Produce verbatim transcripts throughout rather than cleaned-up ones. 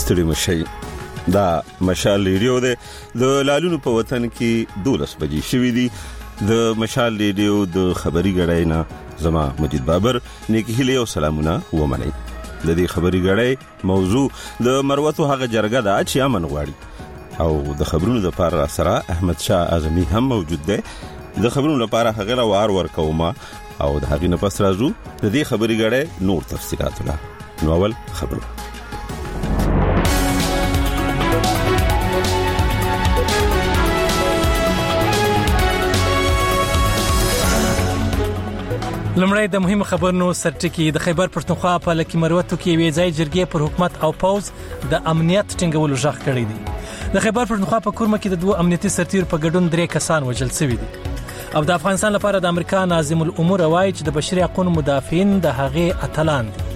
ستړي مشي. دا مشال ریډیو ده د لالونو په وطن کې دولس بجې شوې دي. د مشال ریډیو د خبري غړای نه زما مجید بابر نیکی هیله او سلامونه ومنئ. د دې خبري غړای موضوع د مروتو هغه جرګه ده چې امن غواړي او د خبرونو لپاره سره احمد شاه اعظمي هم موجود دی. د خبرونو لپاره هغه وار ورکوما او د هغې نه پس راځو د دې خبري غړای نور تفصيلاتونه. نو اول خبرو. لمړی د مهمه خبرونو سرټکی. د خیبر پښتونخوا په لکه مروتو کې وی ځای جرګې پر حکومت او پوز د امنیت ټینګولو ژغ کړی دی. د خیبر پښتونخوا په کورمه کې د دوه امنیتي سرتیر په ګډون درې کسان وژل شوي دي. او د افغانستان لپاره د امریکا ناظم الامور وایي چې د بشري حقوقو مدافعین د هغې اتلان دي.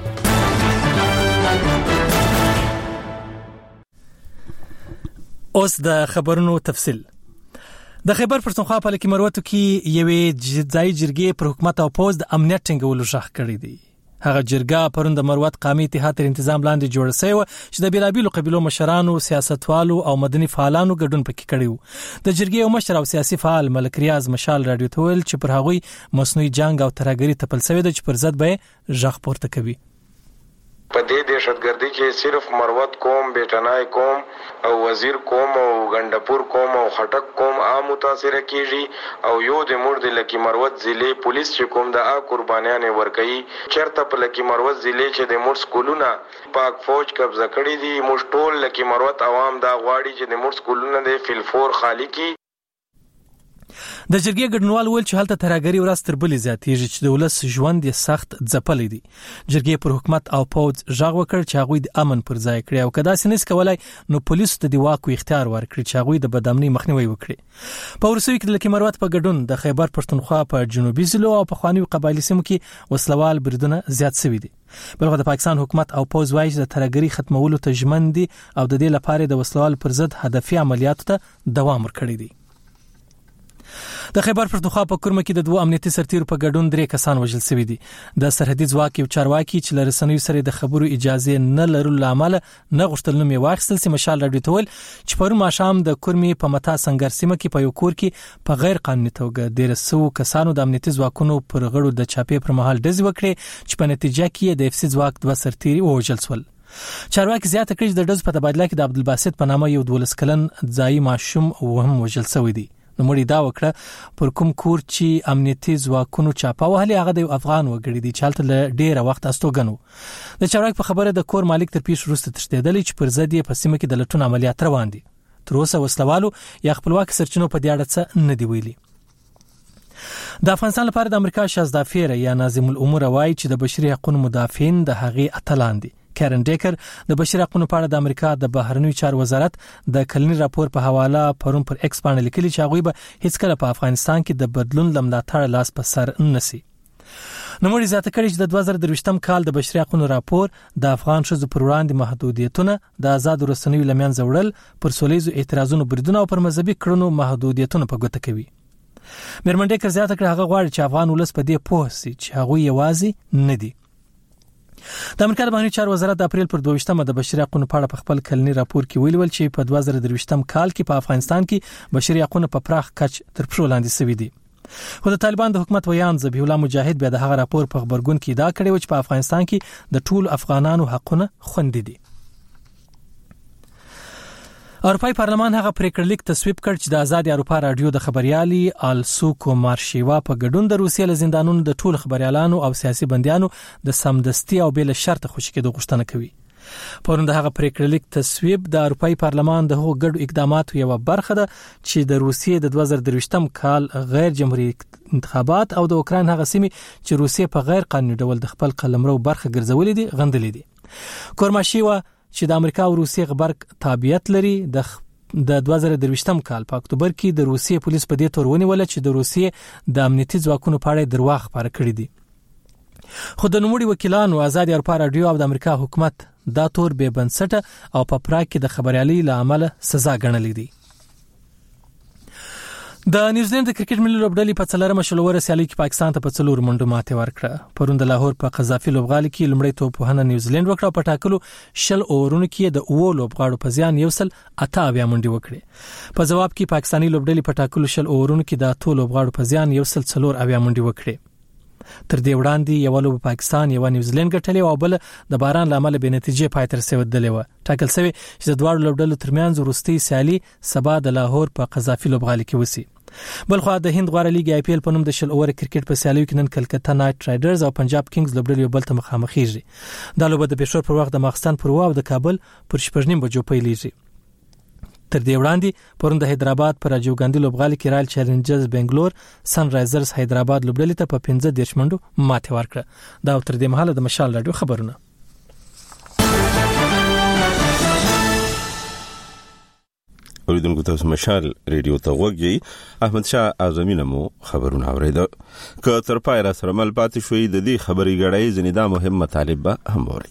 اوس د خبرونو تفصیل. د خیبر پښتونخوا په لکه مروتو کې یوې ځای جرګې پر حکومت او پوز د امنیت ټینګولو ژغ کړی دی. هغه جرګه پرون د مروت قومي اتحاد تر تنظیم لاندې جوړه شوې و چې د بیلابیلو قبیلو مشرانو، سیاستوالو او مدني فعالانو ګډون پکې کړی و. د جرګې یو مشر او سیاسي فعال ملک ریاض مشال راډیو ته ویل چې پر هغوی مصنوعي جنگ او ترهګري تپل شوې ده چې پر ضد به ژغ پورته کوي. په دې دهشتګردي کې صرف مروت قوم، بیٹنای قوم او وزیر قوم او غندپور قوم او خټک قوم عام متاثر کیږي او یو د مور د لکی مروت ضلع پولیس چې کوم د ا قربانیان ورکړي. چرته په لکی مروت ضلع چې د مور سکولونه پاک فوج قبضه کړی دي. موږ ټول لکی مروت عوام دا غواړي چې د مور سکولونه د فلفور خالی کی. د جرګې ګډونوال ویل چې هلته ترهګري ورځ تر بلې زیاتېږي چې د ولس ژوند یې سخت ځپلی دی. جرګې پر حکومت او پوځ ژغ وکړ چې هغوی د امن پر ځای کړي او که داسې نشي کولای نو پولیسو ته د واک او اختیار ورکړي چې هغوی د بدامنۍ مخنیوي وکړي. په وروستیو کې د لکه مروت په ګډون د خیبر پښتونخوا په جنوبي ضلعو او په خوانیو قبایلي سیمو کې وسلوال بریدونه زیات شوي دي. بلخو د پاکستان حکومت او پوځ وایي چې د ترهګري ختمولو ته ژمن دي او د دې لپاره د وسلوال پر ضد هدفي عملیاتو ته دوام ورکړی دی. د خیبر پښتونخوا په کورمه کې د دوه امنیتي سرتیرو په ګډون درې کسان وژل شوي دي. د سرحدي ځواک یو چارواکي چې له رسنیو سره د خبرو اجازه نه لرلو له امله نه غوښتل نوم یې واخیستل سي. مشال راډیو ته ویل چې پرون ماښام د کورمې په متا سنگر سیمه کې په یو کور کې په غیر قانوني توګه ډېر سو کسانو د امنیتي ځواکونو پر غړو د چاپې پر مهال ډزې وکړې چې په نتیجه کې د اف سي ځواک دوه سرتیري وژل شول. چارواکي زیاته کړي چې د ډزو په تبادله کې د عبدالباسط په نامه یو دولس کلن ځایي ماشوم هم وژل شوی دی. نو مړي دا وکړه پر کوم کور چې امنیتي ځواکونو چاپه وهلې هغه د افغان وګړي دي چې هلته له ډېره وخت استوګن و. د چارواکي په خبره د کور مالک تر پیښې وروسته تښتېدلی چې پر ضد یې په سیمه کې د لټون عملیات روان دي. تر اوسه وسلوالو یا خپلواکي سرچینو په دې اړه څه نه دي ویلي. د افغانستان لپاره د امریکا شازده فیره یا ناظم الامور وایي چې د بشري حقوقو مدافعین د هغې اتلان دي. کارن ډیکر د بشري حقوقو په اړه د امریکا د بهرنیو چارو وزارت د کلنی راپور په حواله پرون پر ایکس باندې لیکلي چې هغوی به هیڅ کله په افغانستان کې د بدلون لملاتړ لاس په سر نسی. نو موږ زیاته کړی چې د دوه زره درویشتم کال د بشري حقوقو راپور د افغان ښځو پر وړاندې محدودیتونه، د آزاد رسنیو لمنځه وړل، پر سولیزو اعتراضونو بریدونه او پر مذهبي کړنو محدودیتونه په ګوته کوي. میرمن ډیکر زیاته کړه هغه غواړي چې افغان ولس په دې پوه شي چې هغوی یوازې نه دي. د امریکا د بهرنیو چارو وزارت د اپریل پر دوه د بشري حقوقو په اړه په خپل کلنی راپور کې ویلي چې په دوه زره درویشتم کال کې په افغانستان کې بشري حقوق په پراخ کچ تر پښو لاندې شوي دي. خو د طالبان د حکومت ویان ذبیح الله مجاهد بیا د هغه راپور په خبرګون کې ادعا کړې و چې په افغانستان کې د ټول افغانانو حقونه خوندي دي. اروپای پارلمان هغه پریکړه لیک تصویب کړ چې د آزاد اروپا رادیو د خبريالي آلسوکو مارشیوا په ګډون د روسیې له زندانونو د ټول خبريالانو او سیاسي بنديانو د سمدستي او بل شرط خوشی کېدو غوښتنه کوي. پرون د هغه پریکړه لیک تصویب د اروپای پارلمان د هغو ګډو اقداماتو یو برخه ده چې د روسیې د دوه زره درویشتم کال غیر جمهوریت انتخابات او د اوکراین هغه سیمې چې روسیې په غیر قانوني ډول د خپل قلمرو برخه ګرځولې دي غندلې دي. کورماشیوا چې د امریکا او روسیې غبرګ تابعیت لري د د دوه زره درویشتم کال په اکتوبر کې د روسیې پولیس په دې تور ونیول چې د روسیې د امنیتي ځواکونو په اړه درواغ خپاره کړی دي. خو د نوموړي وکیلانو آزاد اروپا رادیو او د امریکا حکومت دا تور بې بنسټه او په پراګ کې د خبريالي له عمله سزا ګڼلې دي. د نیوزیلند د کرکټ ملي لوبډلې په څلورمه شلوره سیالي کې پاکستان ته په څلور منډو ماتې ورکړه. پرون د لاهور په قذافي لوبغالي کې لومړی توپوهنه نیوزیلند وکړه، په ټاکلو شل اورونو کې د اوو لوبغاړو په زیان یو سل اته اویا منډې وکړې. په جواب کې پاکستاني لوبډلې په ټاکلو شل اورونو کې د اتو لوبغاړو په زیان یو سل څلور اویا منډې وکړې. تر دې وړاندې یو لوب پاکستان یو نیوزیلند ګټلې او بل د باران لامل به نتیجې پای تر رسیدلې و. ټاکل شوی چې د دوه لوبډلو ترمنځ وروستي سیالي سبا د لاهور په قذافي لوبغالي کې وسی. بلخو د هند غوړه لیګ آی پی ایل په نوم د شل اوور کرکټ په سیالیو کې نن کلکته نایټ رایډرز او پنجاب کینګز لوبډلې بل ته مخامخېږي. دا لوبه د پېښور پر وخت د ماخستان پر او د کابل پر شپږ نیم بجو پیلېږي. تر دې وړاندې پرون د حیدرآباد پر راجیو ګاندھی لوبغالي کې رایل چیلنجرز بنگلور سن رایزرز حیدرآباد لوبډلې ته په پنځه دېرش منډو ماتې ورکړه. دا تر دې مهاله د مشال رادیو خبرونه. اوریدونکو تاسو مشال ریډیو ته وګورئ. احمد شاه اعظمي نمو خبرونه اوریدل. که تر پای را سره مل پاتې شوي د دې خبري غړای زنیدا مهم مطالب به هم اورئ.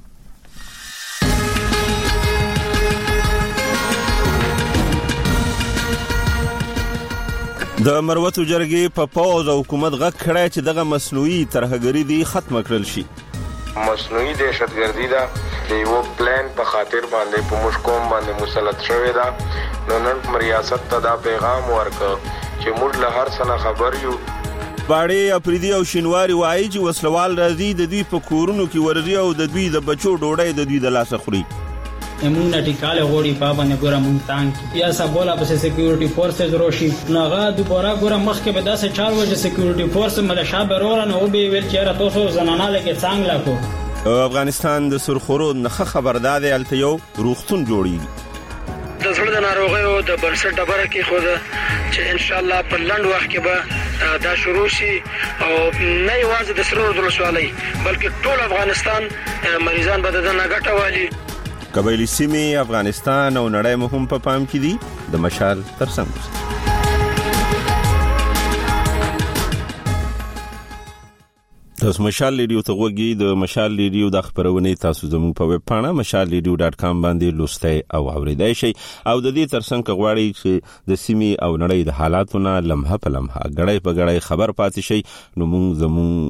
د مروتو جرګې په پوز او حکومت غږ کړی چې دغه مصنوعي ترهګري دی ختم کړل شي. مصنوعي دهشتګردي دا د یو پلان په خاطر باندې په موږ قوم باندې مسلط شوی دا. نو نن ریاست ته دا پیغام ورکړ چې موږ له هر څه خبر یو. باړې اپریدي او شینواری وایي چې وسلوال راځي د دوی په کورونو کې ورځي او د دوی د بچو ډوډۍ د دوی د لاسه خوري. امون ټیکاله غوړي بابا نه ګورم تانک یا سبولا په سکیورټي فورسز روشي ناغه دوباره ګورم مخکې به داسې چار وجه سکیورټي فورس ملشا برورن او به ویل چې را تاسو زنانه لکه څنګه لاکو. افغانستان د سرخورو نخ خبردار دی الته یو روغتون جوړیږي. د زړه د ناروغیو د بنسټ ډبره کې خو چې ان شاء الله په لنډ وخت کې به دا شروع شي او نه یوازې د سرور ولسوالۍ بلکې ټول افغانستان مریضان به د نه ګټه والی. قبایلی سیمې افغانستان او نړۍ مهم په پام کې دي. د مشال ترڅنګ تاسو مشال ریډیو ته وګورئ. د مشال ریډیو د خبرونه تاسو زموږ په ویب پاڼه مشال ریډیو ډاټ کام باندې لوستئ او اوریدئ شئ او د دې ترڅنګ غواړئ چې د سیمې او نړۍ د حالاتونو لمحه په لمحه غړې په غړې خبر پاتې شئ. نو موږ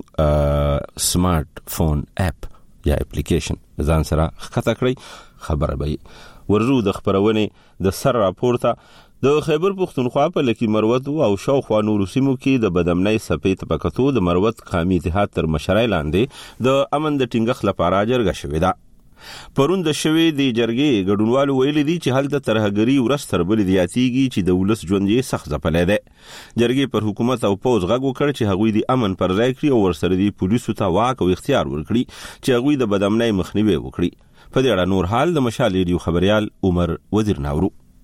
زموږ سمارټ فون اپ یا اپلیکیشن ځان سره ښکته کړئ. خبر به ورزو د خبرونه د سر راپورته د خیبر پختونخوا په لکی مروت او شاوخوا نورو سیمو کې د بدامنۍ سپې طبقاتو د مروت قومي اتحاد تر مشرۍ لاندې د امن د ټینګښ لپاره جرګه شوې ده. پرون د شوې د جرګې ګډونوالو ویلي دي چې هلته ترهګري ورستر بل زیاتیږي چې د ولس ژوند یې سخت ځپلی دی. جرګې پر حکومت او پوز غږ وکړ چې هغوی د امن پر ځای کړي او ورسره د پولیسو ته واک او اختیار ورکړي چې هغوی د بدامنۍ مخنیوي وکړي. په دې اړه نور حال د مشال ریډیو خبريال عمر وزیر ناورو.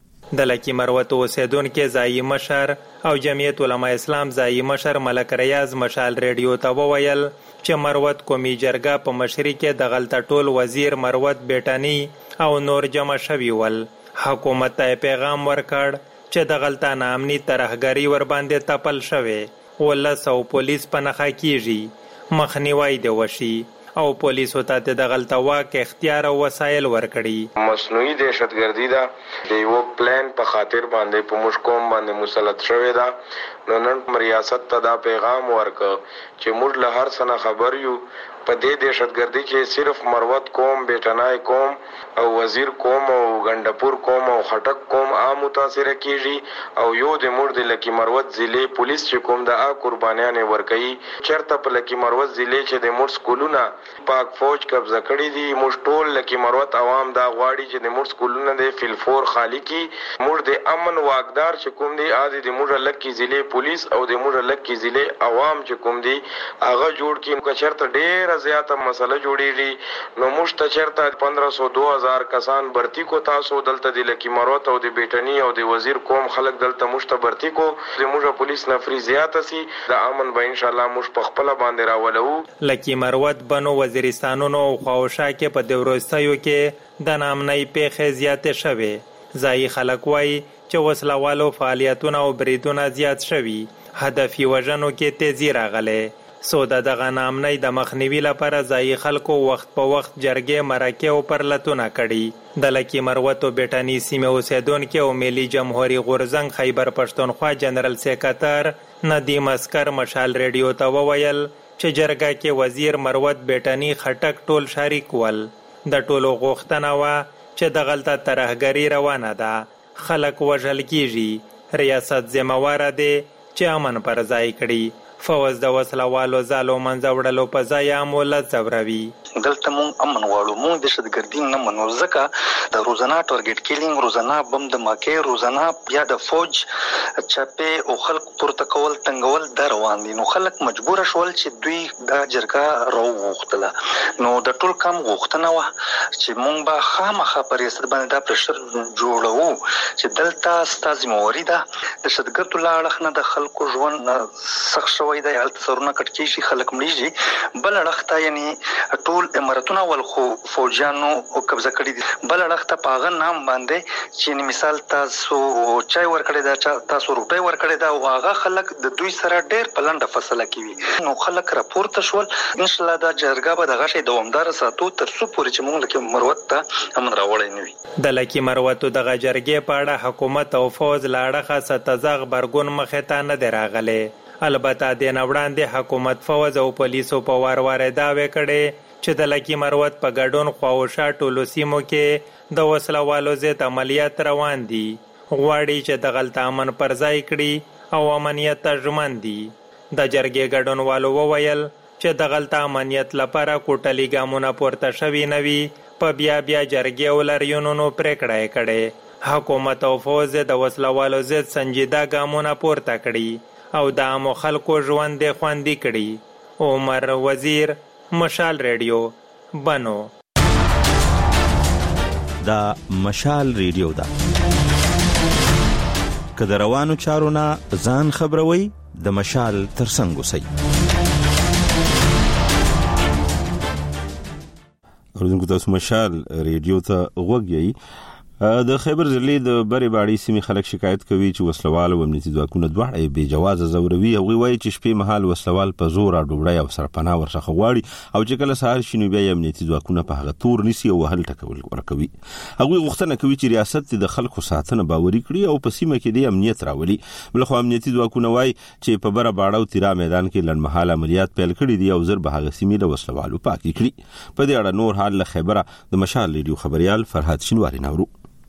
د لکی مروت اوسیدونکو ځایي مشر او جمعیت علماء اسلام ځایي مشر ملک ریاض مشال ریډیو ته وویل چې مروت قومي جرګه په مشري کې د غلطه ټول وزیر مروت بیٹانی او نور جمع شوي ول. حکومت ته پیغام ورکړ چې د غلطه نامني ترهګری ور باندې تپل شوی ولس او پولیس په نخا کیږي مخنیوي دی وشي او پولیسو ته د غلطه واک اختیار او وسایل ورکړي. مصنوعي دهشتګردي دا د یو پلان په خاطر باندې په موږ قوم باندې مسلط شوی دا. نو نن ریاست ته دا پیغام ورکړ چې موږ له هر څه خبر یو. په دې دهشتګردي کې صرف مروت قوم بیٹنای قوم او وزیر قوم او ګندپور قوم او خټک قوم عام متاثر کیږي او یو د مور د لکی مروت ضلع پولیس چې کوم د ا قربانیان ورکړي. چرته په لکی مروت ضلع چې د مور سکولونه پاک فوج قبضه کړی دي. موږ ټول لکی مروت عوام دا غواړي چې د مور سکولونه د فلفور خالی کی. مور د امن واقدار چې کوم دي ا د مور لکی ضلع پولیس او د مور لکی ضلع عوام چې کوم دي هغه جوړ کین کو چرته ډیر زیاته مسله جوړیږي. نو موږ ته چرته پندرہ سو دو ہزار کسان برتی کو تاسو دلته د لکی مروت او د بیٹنی او د وزیر قوم خلک دلته موږ ته برتی کو. د موږ پولیس نفری زیاته سي د امن به ان شاء الله موږ په خپل باندې راولو. لکی مروت بنو وزیرستانونو او خواوشا کې په دوروستایو کې د نامنۍ پیښې زیاتې شوې. ځایي خلک وایي چې وسلوالو فعالیتونه او بریدونه زیات شوي. هدفي وژنو کې تیزی راغله. سو د دغه نامنۍ د مخنیوي لپاره ځایي خلکو وخت په وخت جرګې مرکې او پرلتونه کړي. د لکي مروت او بیټني سیمې اوسیدونکي او ملي جمهوریت غورځنګ خیبر پښتونخوا جنرال سیکرټر ندیم اسکر مشال ریډیو ته وویل چې جرګه کې وزیر مروت بیټني خټک ټول شریک ول. د ټولو غوښتنه وه چې دغلته ترهګري روانه ده، خلک وژل کیږي، ریاست ذمهواره دی چې امن پر ځای کړي. فوز د وسلوالو ځالو منځه وړلو په ځای هم ولس ځوروي. دلته مونږ امن غواړو، مونږ دهشتګردي نه منو، ځکه د روزانه ټارګټ کیلینګ، روزانه بم دماکې، روزانه بیا د فوج چاپې او خلک پورته کول تنګول دا روان دي. نو خلک مجبور شول چې دوی دا جرګه راوغوښتله. نو د ټول کم غوښتنه وه چې مونږ به خامخا په ریاست باندې دا پرشر جوړوو چې دلته ستا ذمهواري ده. دهشتګردو له اړخ نه د خلکو ژوند سخت شوی دی، هلته سرونه کټ کېږي، خلک مړېږي. بل اړخ ته یعنې ټول امارتونه ول خو فوجیانو قبضه کړي دي. بل اړخ ته په هغه نام باندې چې مثال تاسو چای ورکړی ده، تاسو روپۍ ورکړی ده، او هغه خلک د دوی سره ډېر په لنډه فاصله کې وي. نو خلک راپورته شول. انشاءالله دا جرګه به دغه شی دوامداره ساتو تر څو پورې چې موږ لکي مروت ته امن راوړی نه وي. د لکي مروتو دغه جرګې په اړه حکومت او فوج له اړخه څه تزغ غبرګون مخې ته نه دی راغلی. البته د نه وړاندې حکومت فوج او پولیسو په وار وار دعوې کړې چې د لکي مروت په ګډون خواوشا ټولو سیمو کې د وسلوالو ضد عملیات روان دي. غواړي چې دغلته امن پر ځای کړي او امنیت ته ژمن دي. د جرګې ګډونوالو وویل چې دغلته امنیت لپاره کوټلي ګامونه پورته شوي نه وي. په بیا بیا جرګې او لاریونونو پرېکړه یې کړې. حکومت او فوج د وسلوالو ضد سنجیده ګامونه پورته کړي او د عامو خلکو ژوند یې خوندي کړي. عمر وزیر، مشال ریډیو، بنو. دا مشال ریډیو ده. که د روانو چارو نه ځان خبروي، د مشال ترڅنګ اوسئ. اوریدونکو تاسو مشال ریډیو ته غوږ یئ. د خیبر ضلع د بری باړي سیمې خلک شکایت کوي چې وسلوال او امنیتي ځواکونه دواړه بې جوازه ځوروي. هغوی وایي چې شپې مهال وسلوال په زور ډوډۍ او سرپناه ورڅخه غواړي او چې کله سهار شي نو بیا امنیتي ځواکونه په هغه تور نیسي او وهل ټکول ورکوي. هغوی غوښتنه کوي چې ریاست د خلکو ساتنه باوري کړي او په سیمه کې د امنیت راولي. بلخو امنیتي ځواکونه وایي چې په بره باړه او تیرا میدان کې لنډمهاله عملیات پیل کړي دي او زر به هغه سیمې له وسلوالو پاکې کړي. په دې اړه نور حال له خیبره د مشال ریډیو خبريال فرهاد شینواری نورو.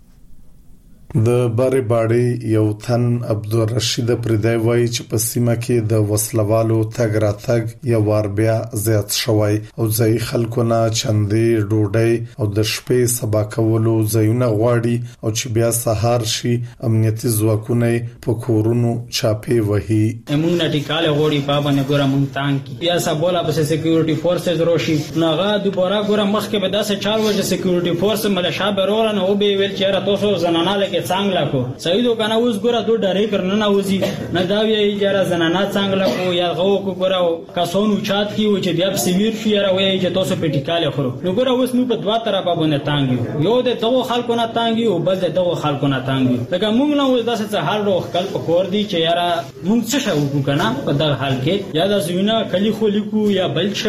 د بری باړي یو تن عبدالرشید پردای وایي چې په سیمه کې د وسلوالو تګ راتګ یو وار بیا زیات شوی او ځای خلکو نه چندې ډوډۍ او د شپې سبا کولو ځایونه غواړي او چې بیا سهار شي امنیتي ځواکونه په کورونو چاپې وهي. موږ نه ټیکاله غوړي په باندې ګوره موږ تانګ بیا سبولا په سکیورټي فورسز روشي ناغه دوباره ګوره مخکې به داسې چار وجه سکیورټي فورس ملشا برورن او به ویل چې را تاسو زنانه لکه څنګه کو سیدو کنه اوس ګوره دوه ډارې کرنه نه وځي نه دا وی اجاره زنانه څنګه کو یا غو کو ګوره کاسونو چات کی و چې بیا سیمیر شي را وی چې تاسو پټیکاله خورو نو ګوره اوس نو په دوا طرفه باندې تانګ یو د دغه خلکو نه تانګ او بل د دغه خلکو نه تانګ لکه موږ نه اوس داسې څه حال روخ کل په کور دی چې یاره موږ څه شو کنه په دغه حال کې یا د زوینه کلی خو لیکو یا بل شو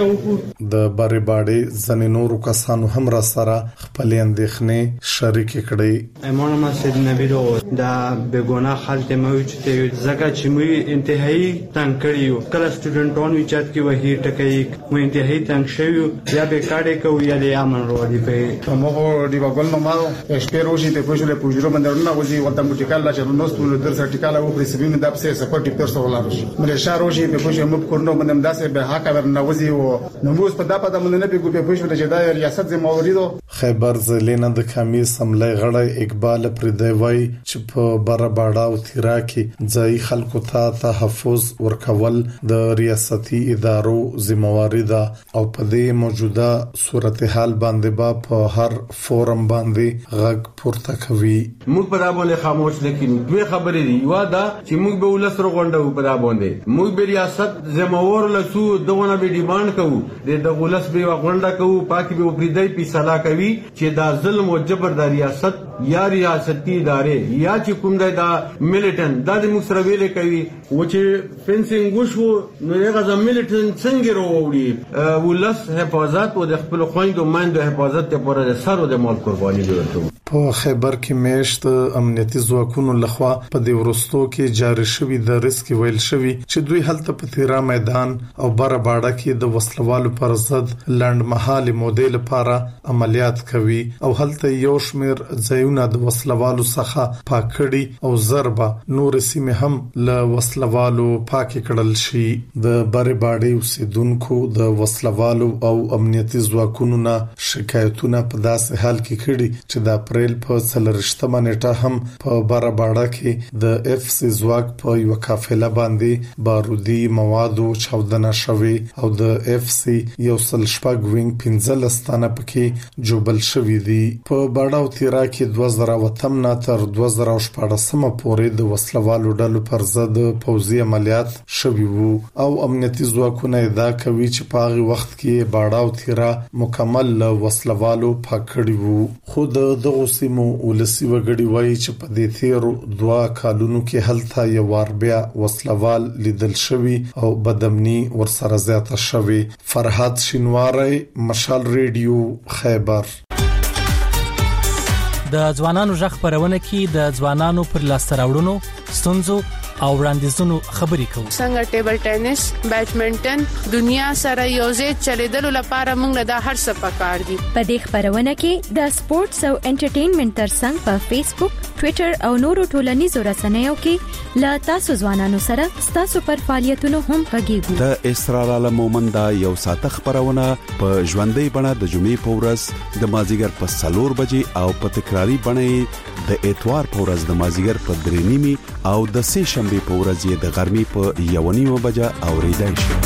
د بری باړي زنینورو کسانو هم را سره خپل اندېخنه شریک کړي. امام مسجد نبی دو دا بګونه خلک مې چې زګه چې مې انتهایی تنګ کړیو کله سټوډنټونو چات کې وਹੀ ټکې مې انتهایی تنګ شوی یا به کاډه کوي یا د امن ورو په موږ دی وګل نو مالو اسپیروجی ته پوښتنه پوښتنه باندې نه وځي ورته مټیکال لا چې نو ستول در سرټیکال او پرسبین د اپسه سپورټ پرسو ولارش مې شاروجی په پوښتنه مې کورنو باندې داسې به حق ور نه وځي او نو موږ په دغه باندې نه پیګو په پوښتنه چې دا ریاست ذمہواری دو. خیبر ضلع نه د کمیس حمله غړی اقبال پردی وای چې په بره باړه او تیرا کې ځای خلکو ته تحفظ ورکول د ریاستي ادارو ذمہواری ده او په دې موجوده صورتحال باندې با په هر فورم باندې غږ پورته کوي. موږ په دا باندې خاموش لیکن دوه خبرې دي یو دا چې موږ به ولسره غونډو په دا باندې موږ به ریاست ذمہوار لسو دغه به ډیماند کوو د ولس به غونډه کوو پاکي به پردی په صلاح کوي چې دا ظلم او جبر د ریاست یا ریاستي ادارې یا چې کوم د ملیټن د موږ سره ویل کوي و چې فنسینګ وشو نو هغه د ملیټن څنګه وروړي ولس حفاظت او د خپل خويندو ماندو حفاظت لپاره د سر او د مال قرباني ورکوي. په خیبر کې میشت امنیتي ځواکونو لخوا په دې ورستو کې جاری شوی د ریسک ویل شوی چې دوی هلته په تیرا میدان او بره باړه کې د وسلوالو پر ضد لنډمهاله مودې لپاره عملیات کوي او هلته یو شمیر ځایونه د وسلوالو څخه پاکړي او ضربه نور سیمه هم له وسلوالو پاک کړل شي. د بره باړې اوسیدونکو د وسلوالو او امنیتي ځواکونو نه شکایتونه په داسې حال کې کړي چې د اپریل په څلورشتمه نیټه هم په بره باړه کې د اف سی ځواک په یو قافله باندې بارودي موادو چاودنه شوې او د اف سی یو سل شپږ وینګ پنځه لستانه پکې جوبل شوې دي. په باړه او تیرا کې دوه زره وتم نه تر دوه زره شپږم پورې د وسلوالو ډلو پر ضد پوځي عملیات شوي وو او امنیتي ځواکونه ادعا کوي چې په هغه وخت کې باړه او تیرا مکمل وسلوالو پاکړي وو. خو د دغه سیمو ولسی وګړي وایي چې په دې تیرو دوا کالونو کې هلته یو وار بیا وسلوال لیدل شوی او بدامني ورسره زیاته شوی. فرحات شینواری، مشال ریډیو، خیبر. د ځوانانو ژغ خبرونه کې د ځوانانو پر لاسته راوړنو ستونزو او وړاندیزونو خبرې کوو. څنګه ټیبل ټینس، بیډمنټن دنیا سره یوځای چلیدلو لپاره موږ له هر څه پکار دي. په دې خبرونه کې د سپورتس او انټرټینمنټ ترڅنګ په فیسبوک، ټوئیټر او نورو ټولنیزو رسنیو کې له تاسو ځوانانو سره تاسو پر فعالیتونو هم غږیږو. د اسرار عالم مومندا یو ساعت خبرونه په ژوندۍ بڼه د جمعې په ورځ د مازیګر په څلور بجې او په تکراری بڼه د اتوار په ورځ د مازیګر په درې نیمه او د سه شنبه په ورځ د غرمې په یو نیمه بجه اوریدای شي.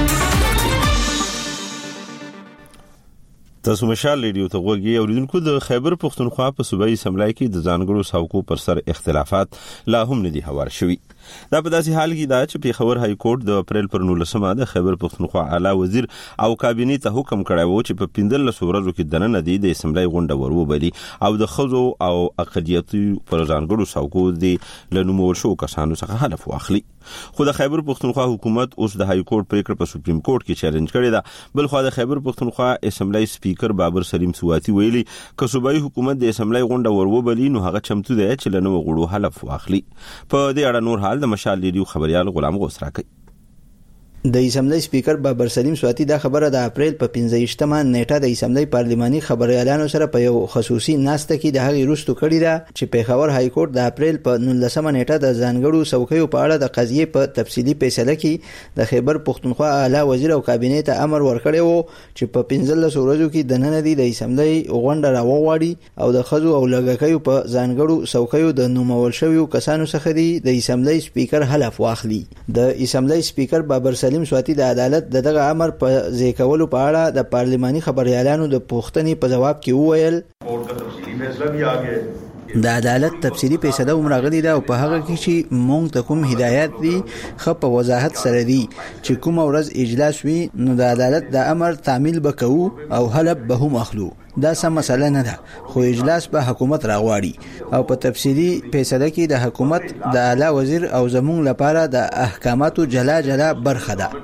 تاسو مشال ریډیو ته غوږی اوریدونکو. د خیبر پښتونخوا په صوبایي اسمبلی کې د ځانګړو څوکو پر سر اختلافات لا هم نه دي هوار شوي. دا په داسې حال کې دا چې پیښور های کورټ د اپریل پر نولسمه د خیبر پښتونخوا اعلی وزیر او کابینه ته حکم کړی و چې په پندل ورځو کې دننه دی د اسمبلی غونډه وروبلي او د خزو او اقلیتي پر ځانګړو څوکو دی لنومول شو کسانو څخه حلف واخلي. خو د خیبر پښتونخوا حکومت اوس د های کورټ پریکړه په سپریم کورټ کې چیلنج کړی ده. بل خو د خیبر پښتونخوا اسمبلی سپیکر بابر سلیم سواتی ویلي که صوبایي حکومت د اسمبلی غونډه وروبلي نو هغه چمتو دی چې لنو غړو حلف واخلي. په دې اړه نور حال د مشال ریډیو خبريال غلام غوث راکړي. د اسمبلی سپیکر بابر سلیم سواتی دا خبره د اپریل په پنځه نیټه د اسمبلی پارلماني خبريالانو سره په یو خصوصي ناسته کې د هغې وروسته کړې ده چې پیښور های کورټ د اپریل په نولسمه نیټه د ځانګړو څوکیو په اړه د قضیې په تفصیلي فیصله کې د خیبر پښتونخوا اعلی وزیر او کابینه ته امر ورکړی وو چې په پنځلس ورځو کې د نن دی د اسمبلی غونډه راوغواړي او د خزو او لګکیو په ځانګړو څوکیو د نومول شویو کسانو څخه دی د اسمبلی سپیکر حلف واخلي. د اسمبلی سپیکر بابر سلیم سواتی د عدالت د دغه امر په ځای کولو په اړه د پارلماني خبريالانو د پوښتنې په جواب کې وویل د عدالت تفصیلی فیصله ومرغلی ده او په هغه کې چې مونږ ته کوم هدایت دي خو په وضاحت سره دي چې کوم ورځ اجلاس وي نو د عدالت د امر تعمیل وکړو او حلف به هم اخلو. دا سم مسله نه ده خو اجلاس به حکومت راغواړي او په تفصیلی فیصله کې د حکومت د اعلی وزیر او زموږ لپاره د احکاماتو جلا جلا برخه ده.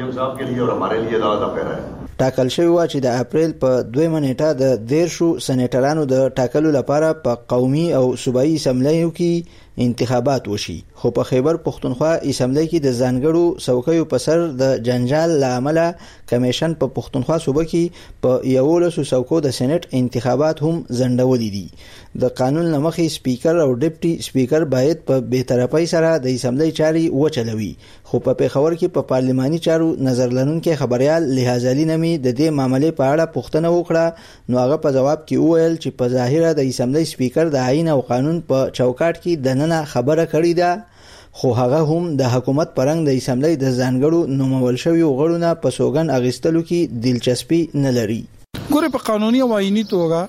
ټاکل شوی و چې د اپریل په دویمه نیټه د دیرشو سېنیټرانو د ټاکلو لپاره په قومي او صوبایي اسمبلیو کې انتخابات وشي. خو په خیبر پښتونخوا اسمبلی کې د ځانګړو څوکیو په سر د جنجال لامل کمیشن په پښتونخوا صوبه کې په یولسو څوکو د سېنات انتخابات هم ځنډولي دي. د قانون لمخې سپیکر او ډیپټي سپیکر باید په بهترپای سره د اسمبلی چاري وچلوي. خو په پیښور کې په پارلماني چارو نظر لرونکي خبريال لحاظ علي نمي د دې معاملې په اړه پوښتنه وکړه نو هغه په جواب کې وویل چې په ظاهره د اسمبلی سپیکر د آئین او قانون په چوکاټ کې د نن خبره کړې ده خو هغه هم د حکومت پرنګ د اسمبلی د ځانګړو نومول شوی غړونه په سوګن اغستلو کې دلچسپي نه لري. ګوره په قانوني او آئینی توګه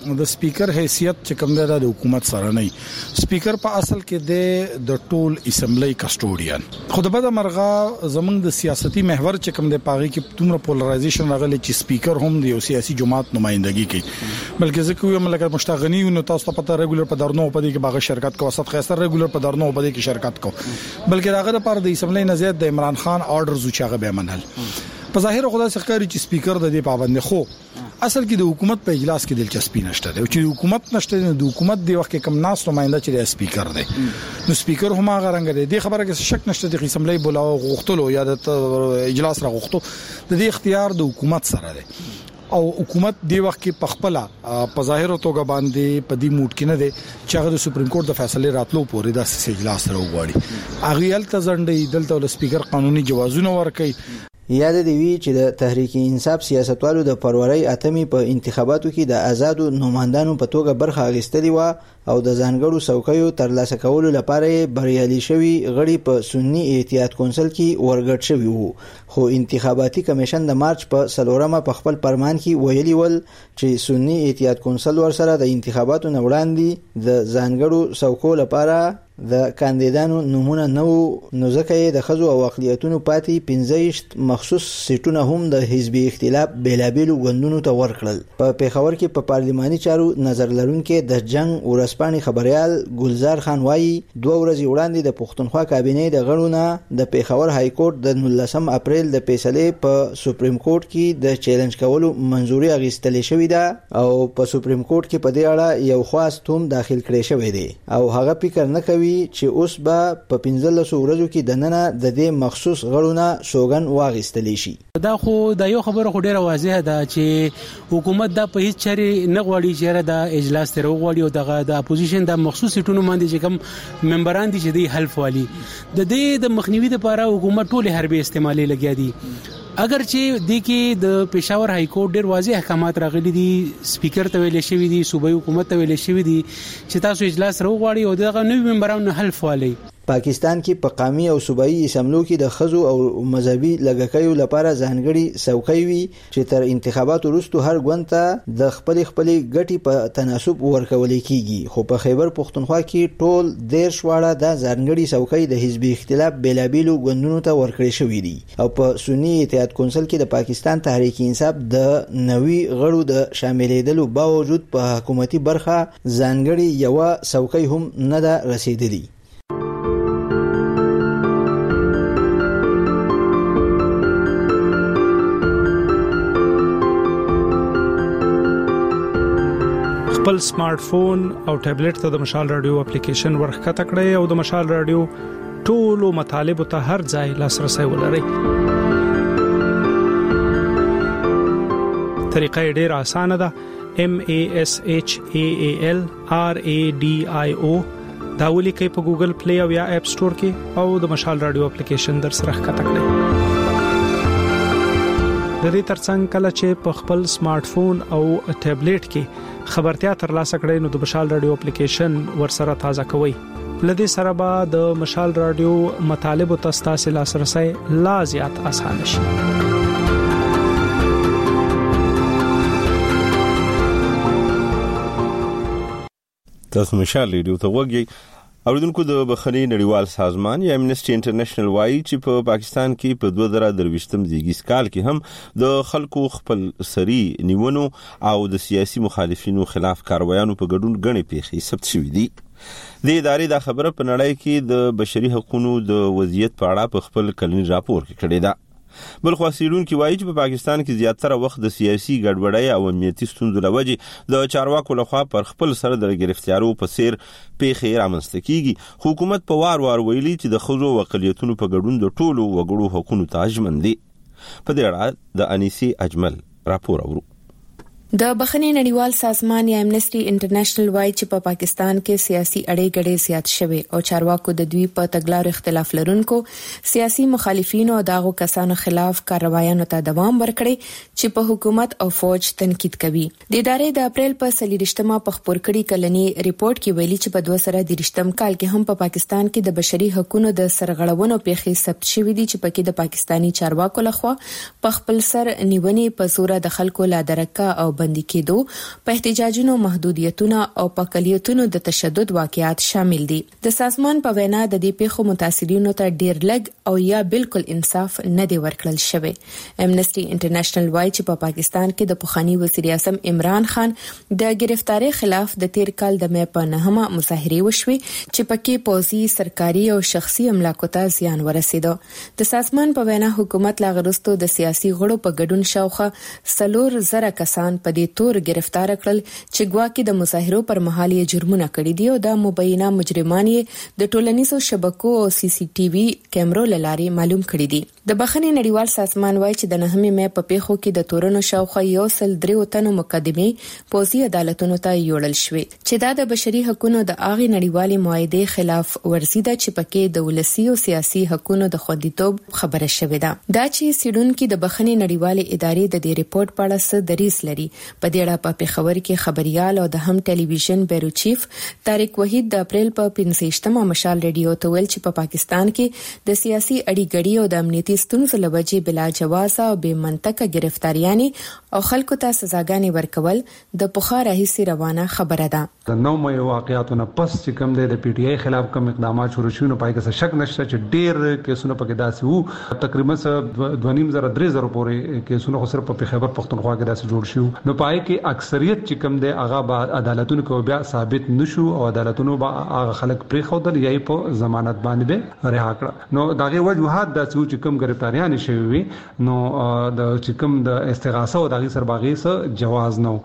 د سپیکر حیثیت چې کوم د حکومت سره نه سپیکر په اصل کې د ټول اسمبلی کسټوډین خو د بده مرغه زمونږ د سیاسي محور چې کوم د پاغي کې تومره پولرایزیشن راغلی چې سپیکر هم د سیاسي جماعت نمائندګي کوي بلکې ځکه یو ملګر مشتغنی نو تاسو ته پته ریګولر په درنو په دې کې باغ شرکت کو وسط خاصه ریګولر په درنو په دې کې شرکت کو بلکې راغه لپاره د اسمبلی نزيد د عمران خان آرډر زوچاغه به منل په ظاهر خدای څخه چې سپیکر د دې پابند خو اصل کې د حکومت په اجلاس کې دلچسپي نشته او چې حکومت نشته د حکومت دی وخت کې کم ناس نمائنده چې سپیکر دی نو سپیکر هم هغه رنګ دی د خبره کې شک نشته د اسمبلی بولاو غوښتلو یا د اجلاس را غوښتو د دې اختیار د حکومت سره دی او حکومت دی وخت کې پخپلا په ظاهر توګه باندې په دې موډ کې نه دی چې هغه د سپریم کورټ د فیصله راتلو پورې د اجلاس سره وغواړي هغه ال تزنډي دلته ول سپیکر قانوني جوازونه ورکړي یاد دی وی چې د تحریک انصاف سیاستوالو د فروری اتمی په انتخاباتو کې د آزادو نمائندانو په توګه برخه اخیستلې و او د ځانګړو څوکیو ترلاسه کولو لپاره بریالي شوی غړي په سنی احتیاط کونسل کې ورګډ شوی وو خو انتخاباتي کمیشن د مارچ په سلورمه په خپل فرمان کې ویلي ول چې سنی احتیاط کونسل ورسره د انتخاباتو نه وړاندې د ځانګړو څوکو لپاره د کاندیدانو نمونه نو نو ځکه د خزو او اقلیتونو پاتې پنځه مخصوص سیټونه هم د حزبي اختلاف بیلابیلو غوندونو ته ورکړل په پیښور کې په پارلماني چارو نظر لرونکو د جنگ ورسپاني خبريال ګلزار خان وایي دوه ورځې وړاندې د پښتونخوا کابینه د غړونو د پیښور های کورټ د نولسم اپریل د فیصله په سپریم کورټ کې د چیلنج کولو منزوري اغستلې شوې ده او په سپریم کورټ کې په دې اړه یو خاص توم داخل کړی شوی دی او هغه فکر نه کوي چې اوس به په پنځلس ورځو کې د نننه د دې مخصوص غړونه سوګن واغستلی شي دا خو د یو خبره خو ډیره واضحه ده چې حکومت دا په هیڅ چاري نه غواړي چې دا اجلاس تر وغواړي او دغه د اپوزیشن د مخصوص ټونو باندې چې کوم ممبران دي چې د حلف والی د دې د مخنیوي لپاره حکومت ټول حربي استعمالي لګیا دي اگر چې د کې د پېښور های کورټ ډیر واضح احکامات راغلي دي سپیکر ته ویل شوی دي صوبایي حکومت ته ویل شوی دي چې تاسو اجلاس راوغواړئ او دغه نوې ممبرانو حلف والی پاکستان کې په قومي او صوبایي اسمبلو کې د خزو او مذهبي لګکیو لپاره ځانګړي څوکۍ وي چې تر انتخاباتو وروسته هر ګوند ته د خپل خپل ګټي په تناسب ورکول کیږي خو په خیبر پښتونخوا کې ټول ډیر شواړه د ځانګړي څوکۍ د حزبي اختلاف بیلابیلو ګوندونو ته ورکړي شوې دي او په سنی اتحاد کونسل کې د پاکستان تحریک انصاف د نوي غړو د شاملېدلو باوجود په حکومتي برخه ځانګړي یو څوکۍ هم نه ده رسیدلې خپل سمارټ فون او ټابلیټ ته د مشال رادیو اپلیکیشن ورخته کړئ او د مشال رادیو ټولو مطالب ته هر ځای لاسرسي ولرئ. طریقه ډیره اسانه ده. M A S H A A L R A D I O دا ولیکئ په ګوګل پلی او یا اپ سٹور کې او د مشال رادیو اپلیکیشن در سره ښکته کړئ. د دې ترڅنګ کله چې په خپل سمارټ فون او ټابلیټ کې خبرتیا ترلاسه کړئ نو د مشال رادیو اپلیکیشن ورسره تازه کوئ. لدې سره به د مشال رادیو مطالب او تاسو لاسرسي لا زیات اسانه شي. تاسو مشال رادیو ته وګورئ. اوریدونکو د بخښنې نړیوال سازمان یا امنیسټي انټرنیشنل وايي چې په پاکستان کې په دوه زره درویشتم زیږیز کال کې هم د خلکو خپل سری نیونو او د سیاسي مخالفینو خلاف کاروایانو په ګډون غنې پیښې ثبت شوې دي. د ادارې د خبره په نړۍ کې د بشري حقوقو د وضعیت په اړه په خپل کلنی راپور کې کړی ده. بل خو سیډونکو وایي چې په پاکستان کې زیاتره وخت د سیاسي ګډوډۍ او امنیتي ستونزو لوجې د چارواکو لخوا پر خپل سر د گرفتیارو په سیر پیښې رامنځته کیږي. حکومت په وار وار ویلي چې د خزو او اقلیتونو په ګډون د ټولو وګړو حقوقو ته ژمن دي. په دې اړه د انیسی اجمل راپور اورو. د بخښنې نړیوال سازمان یا امنیسټي انټرنیشنل وايي چې په پاکستان کې سیاسي اړې ګډې زیات شوي او چارواکو د دوی په تګلارو اختلاف لرونکو سیاسي مخالفینو او داغو کسانو خلاف کاروایانو ته دوام ورکړي چې په حکومت او فوج تنقید کوي. د ادارې د اپریل په څلورشتمه په خبر کړي کلنی ریپورت کې ویلي چې په دوه زره دریشتم کال کې هم په پاکستان کې د بشري حقوقو د سرغړونو پیښې ثبت شوې دي چې پکې د پاکستانی چارواکو لخوا په خپل سر نیونې په زور د خلکو لا درکه او بندي کېدو، په احتجاجونو محدودیتونه او په اقلیتونو د تشدد واقعات شامل دي. د سازمان په وینا د دې پیښو متاثرینو ته ډیر لږ او یا بالکل انصاف نه دی ورکړل شوی. امنسټي انټرنیشنل وایي چې په پاکستان کې د پخوانی وزیر اعظم عمران خان د گرفتاری خلاف د تیر کال د مې په نهمه مظاهره وشوي چې پکې پوځي، سرکاري او شخصي املاکو ته زیان ورسېد. د سازمان په وینا حکومت لا غرستو د سیاسي غړو په ګډون شاوخه سلور زره کسان په دې تور گرفتار کړل چې ګواکې د مظاهرو پر مهال یې جرمونه کړي دي او د مبینه مجرمان یې د ټولنیزو شبکو او سی سی ټي وي کیمرو لاري معلوم کړي دي. د بخښنې نړیوال سازمان وایي چې د نهمې مې په پیښو کې د تورونو شاوخه یو سل درې تنو مقدمې پوځي عدالتونو ته یوړل شوې چې دا د بشري حقوقو د اغي نړیوالې معاهدې خلاف ورزي ده چې پکې د ولسی او سیاسي حقوقو د خوندیتوب خبره شوې ده. دا چې سیډونکو د بخښنې نړیوالې ادارې د دې ریپورت په اړه څه دریس لري. په دې اړه په پیښور کې خبريال او د هم ټلویزیون بیرو چیف طارق وحید د اپریل په پنځه مشال ریډیو ته ویل چې په پاکستان کې د سیاسي اړیګړی او د امنیتي ستونزو لوجې بلا جواز او بې منطقه گرفتاریانی او خلکو ته سزاګانې ورکول د پخوا راهیسې روانه خبره ده. د نو مې واقعیتونه پس چې کوم د پی ټ آی خلاف کوم اقدامات شروع شوه نو پای کې شک نشته چې ډېر کیسونه پکې داسې وو، تقریبا دوه نیم زره درې زره پورې کیسونه خو صرف په خیبر پختونخوا کې داسې جوړ شو. نو پای کې اکثریت چې کوم د هغه بعد عدالتونو کې بیا ثابت نشو او عدالتونو به هغه خلک پرې خودل یا په ضمانت باندې به رها کړ. نو دغه وجوهات داسې چې کوم گرفتاریان شوی نو د چې کوم د استغاثه او دغه سرباغي سره جواز نو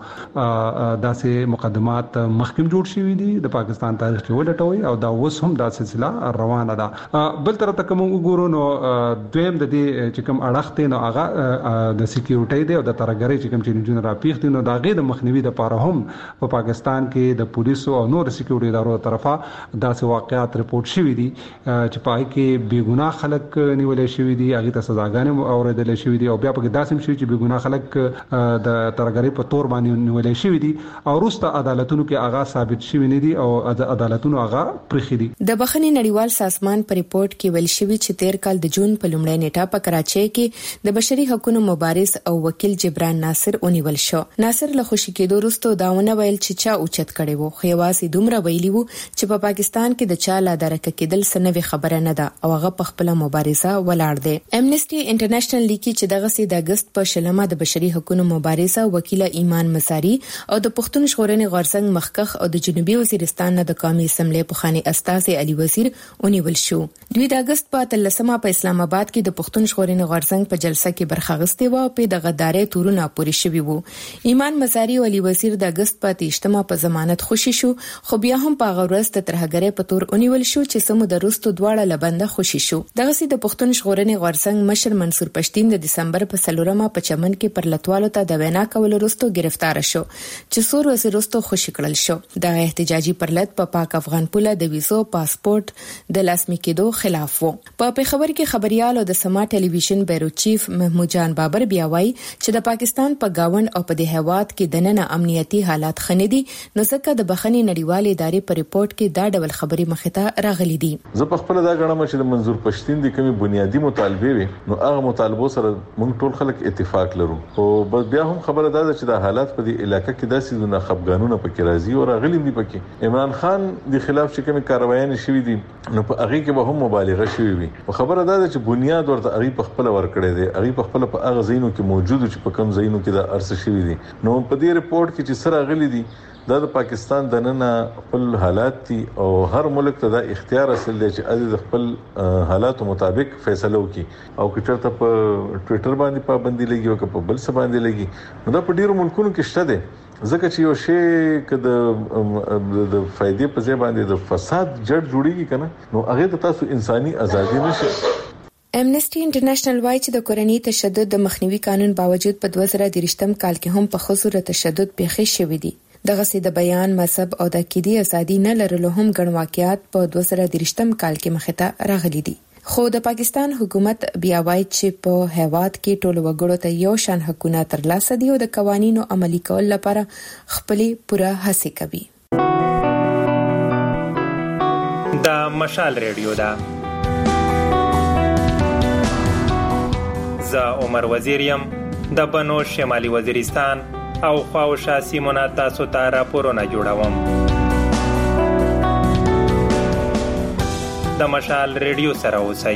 داسې مقدمات مخکیم جوړ شوی دي د پاکستان تاریخ کې ولټوي او دا اوس هم دا سلسله روانه ده. بل تر ته کوم وګورو نو دویم د دې چې کوم اړخته نو هغه د سکیورټي دی او د ترګری چې کوم چې جن را پیښ دي نو دا غي د مخنیوي د لپاره هم په پاکستان کې د پولیسو او نور سکیورټي ادارو طرفه داسې واقعات رپورټ شوي دي چې پای کې بے ګناه خلک نیولې شوي دي، هغه ته سزاګانې اوریدل شوي دي او بیا په داسې شوي چې بے ګناه خلک د ترګری په تور باندې نیولې شوي دي او وروسته عدالتونو کې هغه ثابت شوي نه دي او عدالتونو هغه پرخي دي. د بخښنې نړیوال سازمان په ریپورت کې ویل شوی چې تیر کال د جون په لومړۍ نیټه په کراچۍ کې د بشري حقوقو مبارز او وکیل جبران ناصر اونیول شو. ناصر له خوشی کېدو وروسته داونه ویل چې چا اوچت کړي وو، خو یوازې دومره ویلی وو چې په پاکستان کې د چا لا درک کېدل سنوي خبره نه ده او هغه په خپل مبارزه ولاړ دی. امنسټي انټرنیشنل لیکي چې دغه سي د اگست په شلمه د بشري حقوقو مبارزه وکیل ایمان مساری او د پښتون ژغورنې غورځنګ مخکخ او د جنوبي وزیرستان نه د قومي اسمبلی پخوانی استازي علي وزیر ونیول شو. دوی د اگست په اتلسمه په اسلام آباد کې د پښتون ژغورنې غورځنګ په جلسه کې برخه اخیستې و او په د غدارې تورونه پوری شوی وو. ایمان مساری او علي وزیر د اگست په تیشتمه په ضمانت خوشی شو، خو بیا هم په غورس د ترهګرې په تور ونیول شو چې سمو د روستو دواړه لبنده خوشی شو. دغه سي د پښتون ژغورنې غورځنګ مشر منصور پښتين د دسمبر په سلورمه په چمن کې پر لټوالو ته د وینا کول وروسته گرفتار شو چې څو ورځې وروسته خوشی کړل شو. د احتجاجي پرلط په پاک افغان پوله د ویزو پاسپورت د لاسمی کېدو خلاف وو. په پیښور کې خبريال او د سما ټلویزیون بیرو چیف محمود جان بابر بیا وایي چې د پاکستان په گاوند او په د هواد کې د نن امنیتي حالات خندي نو ځکه د بخښنې نړیوالې ادارې په ریپورت کې دا ډول خبري مخې ته راغلي دي. زه په خپل دا غواړم چې د منظور پښتين د کومي بنیادی مطالبه وي نو هغه مطالبو سره موږ ټول خلک اتفاق لرو او بیا هم خبره ده چې د حالات په دې علاقې کې داسې د خپګانونه پکې راځي او راغلي دي پکې عمران خان د خلاف چې کومي کاروایان شوي دي نو په هغه کې به هم مبالغه شوي وي. خبره ده چې بنیاد ورته هغه په خپل ور کړی دی، هغه په خپل په هغه زینو کې موجود چې په کم زینو کې د ارس شوي دي. نو په دې ریپورت کې چې سره غلي دي دا د پاکستان د نن خپل حالات دي او هر ملک ته د اختیار اصل دی چې د خپل حالاتو مطابق فیصله وکړي او که چېرته په ټوئیټر باندې پابندي لګي او که په بل څه باندې لګي نو دا په ډیرو ملکونو کې شته دی ځکه چې یو شی که د د فائدې په ځای باندې د فساد جړ جوړیږي کنه نو هغه ته تاسو انساني ازادي نشي. امنسټي انټرنیشنل وایي چې د کورنۍ تشدد د مخنیوي قانون باوجود په دوه زره درې کال کې هم په خصوص تشدد پیښې شوې دي. دغه سي د بیان، مذهب او د عقیدې ازادي نه لرلو هم ګڼ واقعیات په دوه زره درې کال کې مخې ته راغلي دي. خو د پاکستان حکومت بیا وایي چې په هیواد کې ټول وګړو ته یو شان حقوقونه ترلاسه دي او د قوانینو عملي کول لپاره خپل پوره هڅه کوي. د مشال ریډیو دا زه عمر وزیریم د بنو شمالي وزیرستان او خواوشا سیمونه تاسو ته راپورونه جوړوم. د مشال ریډیو سره اوسئ.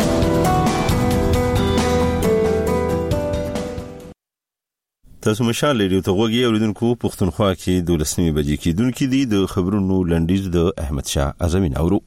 تاسو مشال ریډیو ته غوږی اوریدونکو. پښتونخوا کې د لسمې بجې کېدونکې دي د خبرونو لنډیز د احمد شاه اعظمین اورو.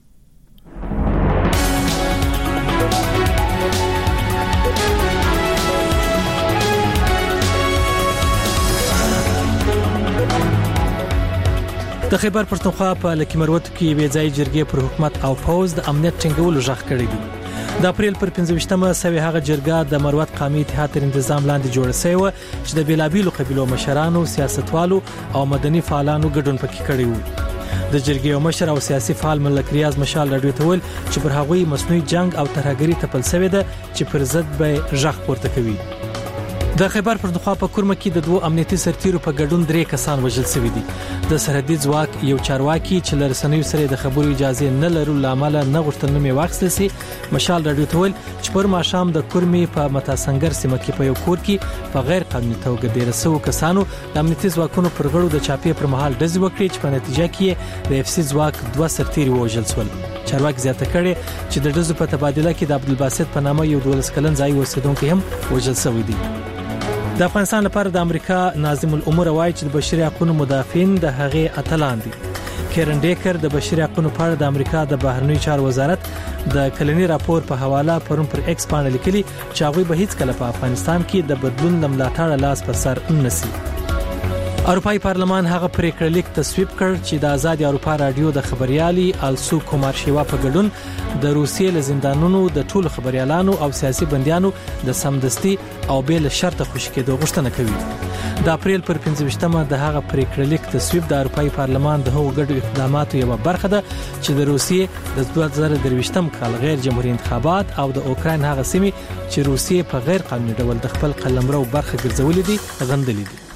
د خیبر پښتونخوا په لکه مروت کې بې ځای جرګې پر حکومت او فوز د امنیت ټینګولو ژغ کړی دی. د اپریل پر پنځه ویشتمه سوي هغه جرګه د مروت قومي اتحاد تر تنظیم لاندې جوړه شوې و چې د بیلابیلو قبيلو مشرانو، سیاستوالو او مدني فعالانو ګډون پکې کړی و. د جرګې مشر او سیاسي فعال ملک ریاض مشال راډیو ته ویل چې پر هغوی مصنوعي جنگ او ترهګری تپل شوې ده چې پر ضد به ژغ پورته کوي. د خیبر پښتونخوا په کورمه کې د دوه امنیتي سرتیرو په ګډون درې کسان وژل شوي دي. د سرحدي ځواک یو چارواکي چې لرسنوي سره د خبرو اجازه نه لرلو لامل نه غوښتل نومي واخیستل سي. مشال راډیو ته ویل چې پر ماشام د کورمي په متاسنګر سیمه کې په یو کور کې په غیر قانوني توګه ډیر سو کسانو د امنیتي ځواکونو پر غړو د چاپی پر مهال ډزې وکړي چې په نتیجه کې د اف سي ځواک دوه سرتیري وژل شول. چارواکي زیاته کړي چې د ډزو په تبادله کې د عبدالباسط په نامه یو دولس کلن ځای اوسیدونکو هم وژل شوی دی. د افغانستان لپاره د امریکا ناظم الامور وایي چې د بشري حقوقو مدافعین د هغې اتلان دي. کیرن ډیکر د بشري حقوقو په اړه د امریکا د بهرنیو چارو وزارت د کلنی راپور په حواله پرون پر ایکس باندې لیکلي چې هغه به هیڅ کله په افغانستان کې د بدلون د ملاتړ لاس په سر ننسي. اروپאי پارلمان هغه پریکړه لیک تصویب کړ چې د آزاد اروپا رادیو د خبريالي السو کومار شیوا په ګډون د روسیې له زندانونو د ټولو خبريالانو او سیاسي بنديانو د سمدستي او بیل شرط خوشی کېدو غوښتنه کوي. د اپریل پر پنځه ویشتمه د هغه پریکړه لیک تصویب د اروپאי پارلمان د هغو ګډو اقداماتو یو برخه ده چې د روسیې د دوه زره درویشتم کال غیر جمهوریت انتخابات او د اوکراین هغه سیمې چې روسیې په غیر قانوني ډول د خپل قلمرو برخه ګرځولې دي غندلې دي.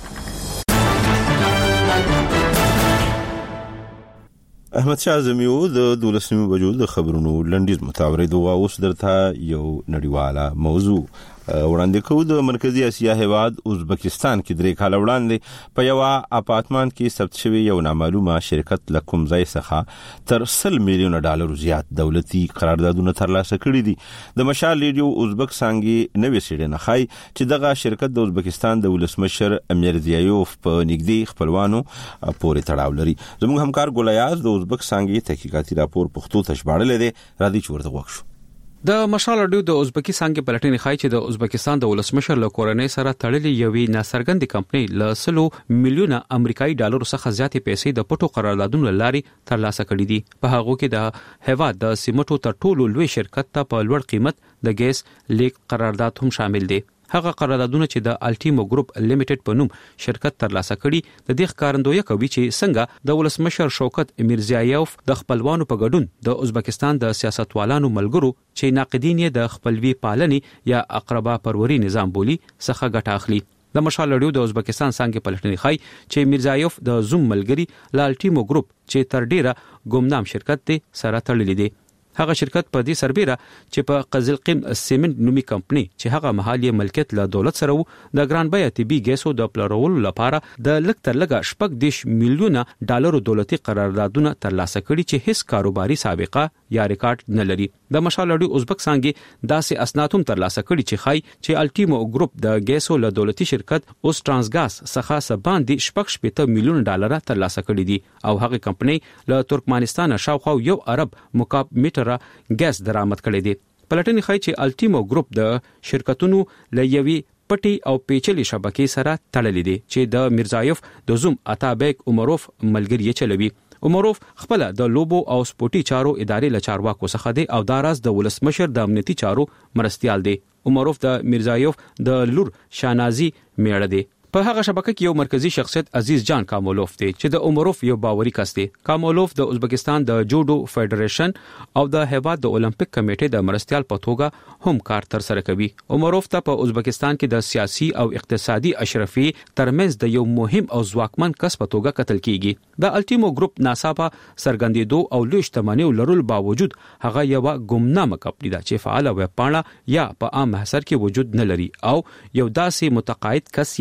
احمد شاه اعظمي د دولسمې بجو د خبرونو لنډیز متاورید او اوس درته یو نړیواله موضوع وړاندې کوو. د مرکزی اسیا هیواد ازبکستان کې درې کال وړاندې په یو اپارتمان کې ثبت شوی یو نامعلومه شرکت له کوم ځای څخه تر سل میلیون ډالر زیات دولتي قراردادونه ترلاسه کړي دي. د مشال ریډیو ازبک څنګه نوې سړنه خای چې دغه شرکت د ازبکستان د ولسمشر امیرزیایوف په نږدې خپلوانو پورې تړاو لري. زموږ همکار ګولیاز د ازبک څنګه تحقیقاتي راپور پښتو ته ژباړل دي. را دي چورته وښو. د مشال اډیو د ازبکی څنګه پلټنې خای چې د ازبکستان د ولسمشر له کورنۍ سره تړلې یوې ناڅرګندې کمپنۍ له سلو میلیونه امریکایي ډالر څخه زیاتې پیسې د پټو قراردادونو لارې ترلاسه کړې دي. په هغه کې د هیواد د سیمټو تر ټولو لوی شرکت ته په لوړ قیمت د ګیس لیک قرارداد هم شامل دي. هغه قراردادونه چې د الټیمو ګروپ لیمیټډ په نوم شرکت ترلاسه کړي د دې ښکارندوی کوي چې څنګه د ولسمشر شوکت امیرزیایوف د خپلوانو په ګډون د ازبکستان د سیاستوالانو ملګرو چې ناقدین یې د خپلوي پالنې یا اقربا پروري نظام بولی څخه ګټه اخلي. د مشال اډیو د ازبکستان څنګه پلټنې خای چې میرزیایوف د زوم ملګری لالټیمو ګروپ چې تر ډیره ګمنام شرکت دی سره تړلې دي. هغه شرکت په دې سربېره چې په قزلقیم سیمنټ نومي کمپنی چې هغه محلي ملکیت له دولت سره وو د ګران بیه طبي ګیسو د پلورولو لپاره د لږ تر لږه شپږ دیش میلیونه ډالرو دولتي قراردادونه ترلاسه کړي چې هیڅ کاروباري سابقه یا ریکارډ نه لري. د مشال اډیو ازبک څنګه داسې اسناد هم ترلاسه کړي چې خای چې الټیمو ګروپ د ګیسو له دولتي شرکت اوس ترانسګاز څخه سباندي شپږ شپږ میلیون ډالر ترلاسه کړي دي او هغه کمپنی له ترکمنستان شاوخوا یو ارب مکعب میټر ګیس درآمد کړي دي. پلټنې ښایي چې الټیمو ګروپ د شرکتونو له یوې پټي او پیچلي شبکې سره تړلې دي چې د میرزایوف د زوم اتابک عمروف ملګری چلوي. عمروف خپل د لوبو او سپورتي چارو ادارې له چارواکو څخه دی او داراز د ولسمشر د امنیتي چارو مرستيال دی. عمروف د میرزایوف د لور شانازي میړه دی. په هغه شبکه کې یو مرکزی شخصیت عزیز جان کامولوف دی چې د عمروف یو باوري کس دی. کامولوف د ازبکستان د جوډو فدریشن او د هیواد د اولمپیک کمیټې د مرستيال په توګه هم کار تر سره کوي. عمروف ته په ازبکستان کې د سیاسي او اقتصادي اشرفي ترمنځ د یو مهم او ځواکمن کس په توګه کتل کیږي. د الټیمو ګروپ ناڅاپه سرګندېدو او لوی شتمنۍ لرلو باوجود هغه یو ګمنامه کمپنی ده چې فعال ویب پاڼه یا په عام محضر کې وجود نه لري او یو داسې متقاعد کس یې شریک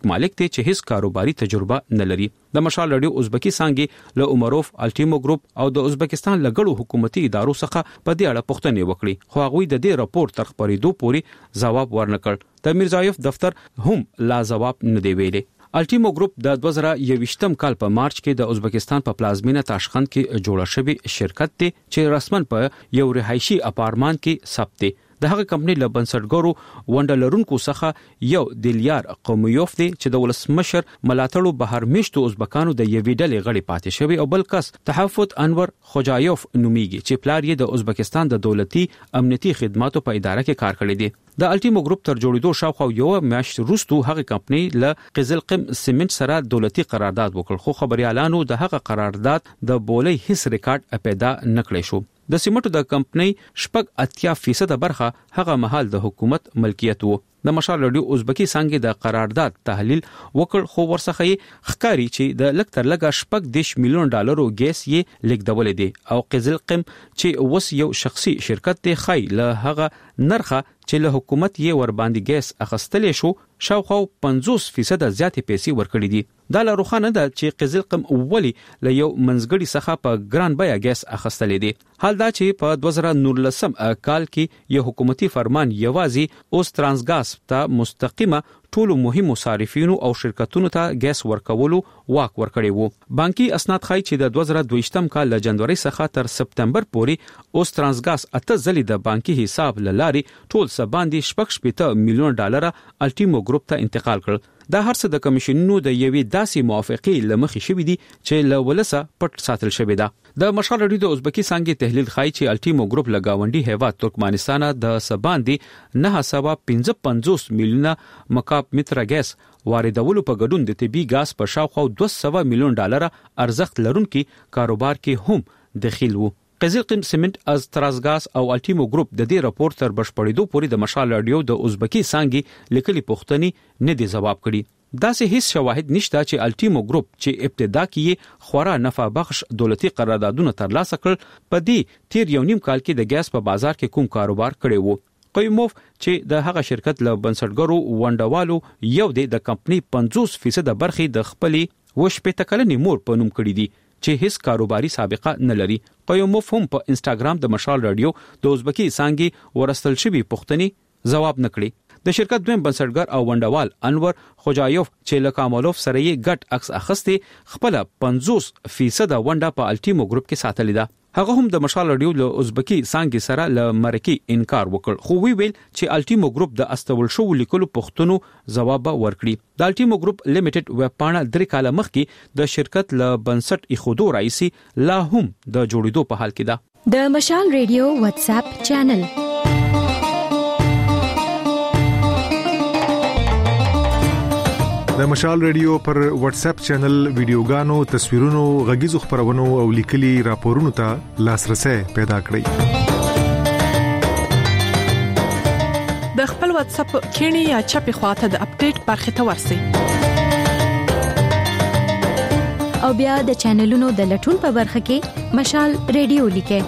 شرکت مالک دی چې هیڅ کاروباري تجربه نه لري. د مشال رادیو ازبکی څنګه له عمروف الټیمو ګروپ او د ازبکستان لګړو حکومتي ادارو څخه په دې اړه پوښتنه وکړي، خو هغه د دې راپور تر خبرېدو پورې ځواب ورنکړ. د میرزایف دفتر هم لا ځواب نه دی ویلي. الټیمو ګروپ د دوه زره یوویشتم کال په مارچ کې د ازبکستان په پلازمینه تاشقند کې جوړه شوې شرکت دی چې رسمن په یو رهایشي اپارتمان کې ثبت دی. د هغه کمپنۍ له بنسټګرو ونډلرونکو څخه یو دیلیار قومیوف دی چې د ولسمشر ملاتړو بهر میشتو ازبکانو د یوې ډلې غړي پاتې شوی، او بل کس تحفظ انور خوجایوف نومیږي چې پلار یې د ازبکستان د دولتي امنیتي خدماتو په اداره کې کار کړی دی. د الټیمو ګروپ تر جوړېدو شاوخوا یو میاشت وروسته هغه کمپنۍ له قزلقم سیمنټ سره دولتي قرارداد وکړ، خو خبريالانو د هغه قرارداد د بولۍ هیڅ ریکارډ پیدا نکړی شو. د سیمټو د کمپنۍ شپږ اتیا فیصد برخه هغه مهال د حکومت ملکیت وو. د مشال رادیو ازبکی څنګه د قرارداد تحلیل وکړ، خو ورڅخه یې ښکاری چې د لک تر لګه شپږ دیش میلیون ډالرو ګیس یې لیکدول دي، او قزلقم چې وس یو شخصي شرکت دی خای له هغه نرخه چې له حکومت یې ور باندې ګیس اخستلې شو شاوخوا پنځوس فیصد زیاتې پیسې ورکړي دي. دا لا روخانه ده چې قزلقم اولی له یو منځګړي څخه په ګران بیا ګیس اخستلې دي. حال دا چې په دوه زره نولسم کال کې یو حکومتي فرمان یوازې اوس ترانسګاز ته مستقیمه ټولو مهمو صارفینو او شرکتونو ته ګیس ورکولو واک ورکړی وو. بانکي اسناد ښایي چې د دوه زره دویشتم کال له جنوري څخه تر سپتمبر پورې اوس ترانسګاز اته ځلې د بانکي حساب لاري ټول سباندې شپږ شپېته میلیون ډالر الټیمو ګروپ ته انتقال کړ. دا هرڅه د کمیشنونو د یوې داسې موافقې لمخې شوې دي چې له ولسه پټ ساتل شوې ده. د مشال رادیو د ازبکی څنګه تحلیل ښایي چې الټیمو ګروپ لګاونډي هیواد ترکمنستان د سباندې نه سبا پنځه پنځوس میلیونه مکعب متر ګیس واردولو په ګډون د طبي ګاز په شاوخوا دوه سوه میلیون ډالر ارزښت لرونکي کاروبار کې هم دخیل وو. قزلقم سیمنټ از ترانسګاز او الټیمو ګروپ د دې راپور تر بشپړېدو پورې د مشال رادیو د ازبکی څنګه لیکلي پوښتنې نه دي ځواب کړي. داسې هیڅ شواهد نشته چې الټیمو ګروپ چې ابتدا کې خورا نفع بخش دولتي قراردادونه ترلاسه کړ په دې تیر یو نیم کال کې د ګیس په بازار کې کوم کاروبار کړی وو. قیموف چې د هغه شرکت له بنسټګرو ونډوالو یو د کمپنۍ پنځوس فیصد برخې د خپلې وشپېته کلنې مور په نوم کړی دي چې هیڅ کاروباري سابقه نه لري. قیموف هم په انستګرام د مشال رادیو د ازبکی څنګه ورستل شوی پوښتنې ځواب نکړي. د شرکت دویم بنسټګر او ونډوال انور خوجایوف چې له کامالوف سره یې ګټ عکس اخستې خپل پنځوس فیصد ونډه په الټیمو ګروپ کې ساتلې ده. هغه هم د مشال رادیو له ازبکی څنګه سره له مرکی انکار وکړ، خو وی ویل چې الټیمو ګروپ د استول شو لیکلو پښتنو ځواب ورکړي. د الټیمو ګروپ لیمیټډ ویب پاڼه درې کاله مخکې د شرکت له بنسټ ایخودو رئیسي لا هم د جوړېدو په حال کې ده. د مشال رادیو واتس اپ چینل د مشال رادیو پر واتس اپ چینل ویډیوګانو، تصویرونو، غږیزو خبرونو او لیکلي راپورونو ته لاسرسي پیدا کړئ. د خپل واتس اپ کینی یا چپی خواته د اپډیټ برخه ته ورسئ او بیا د چینلونو د لټون په برخه کې مشال رادیو لیکئ.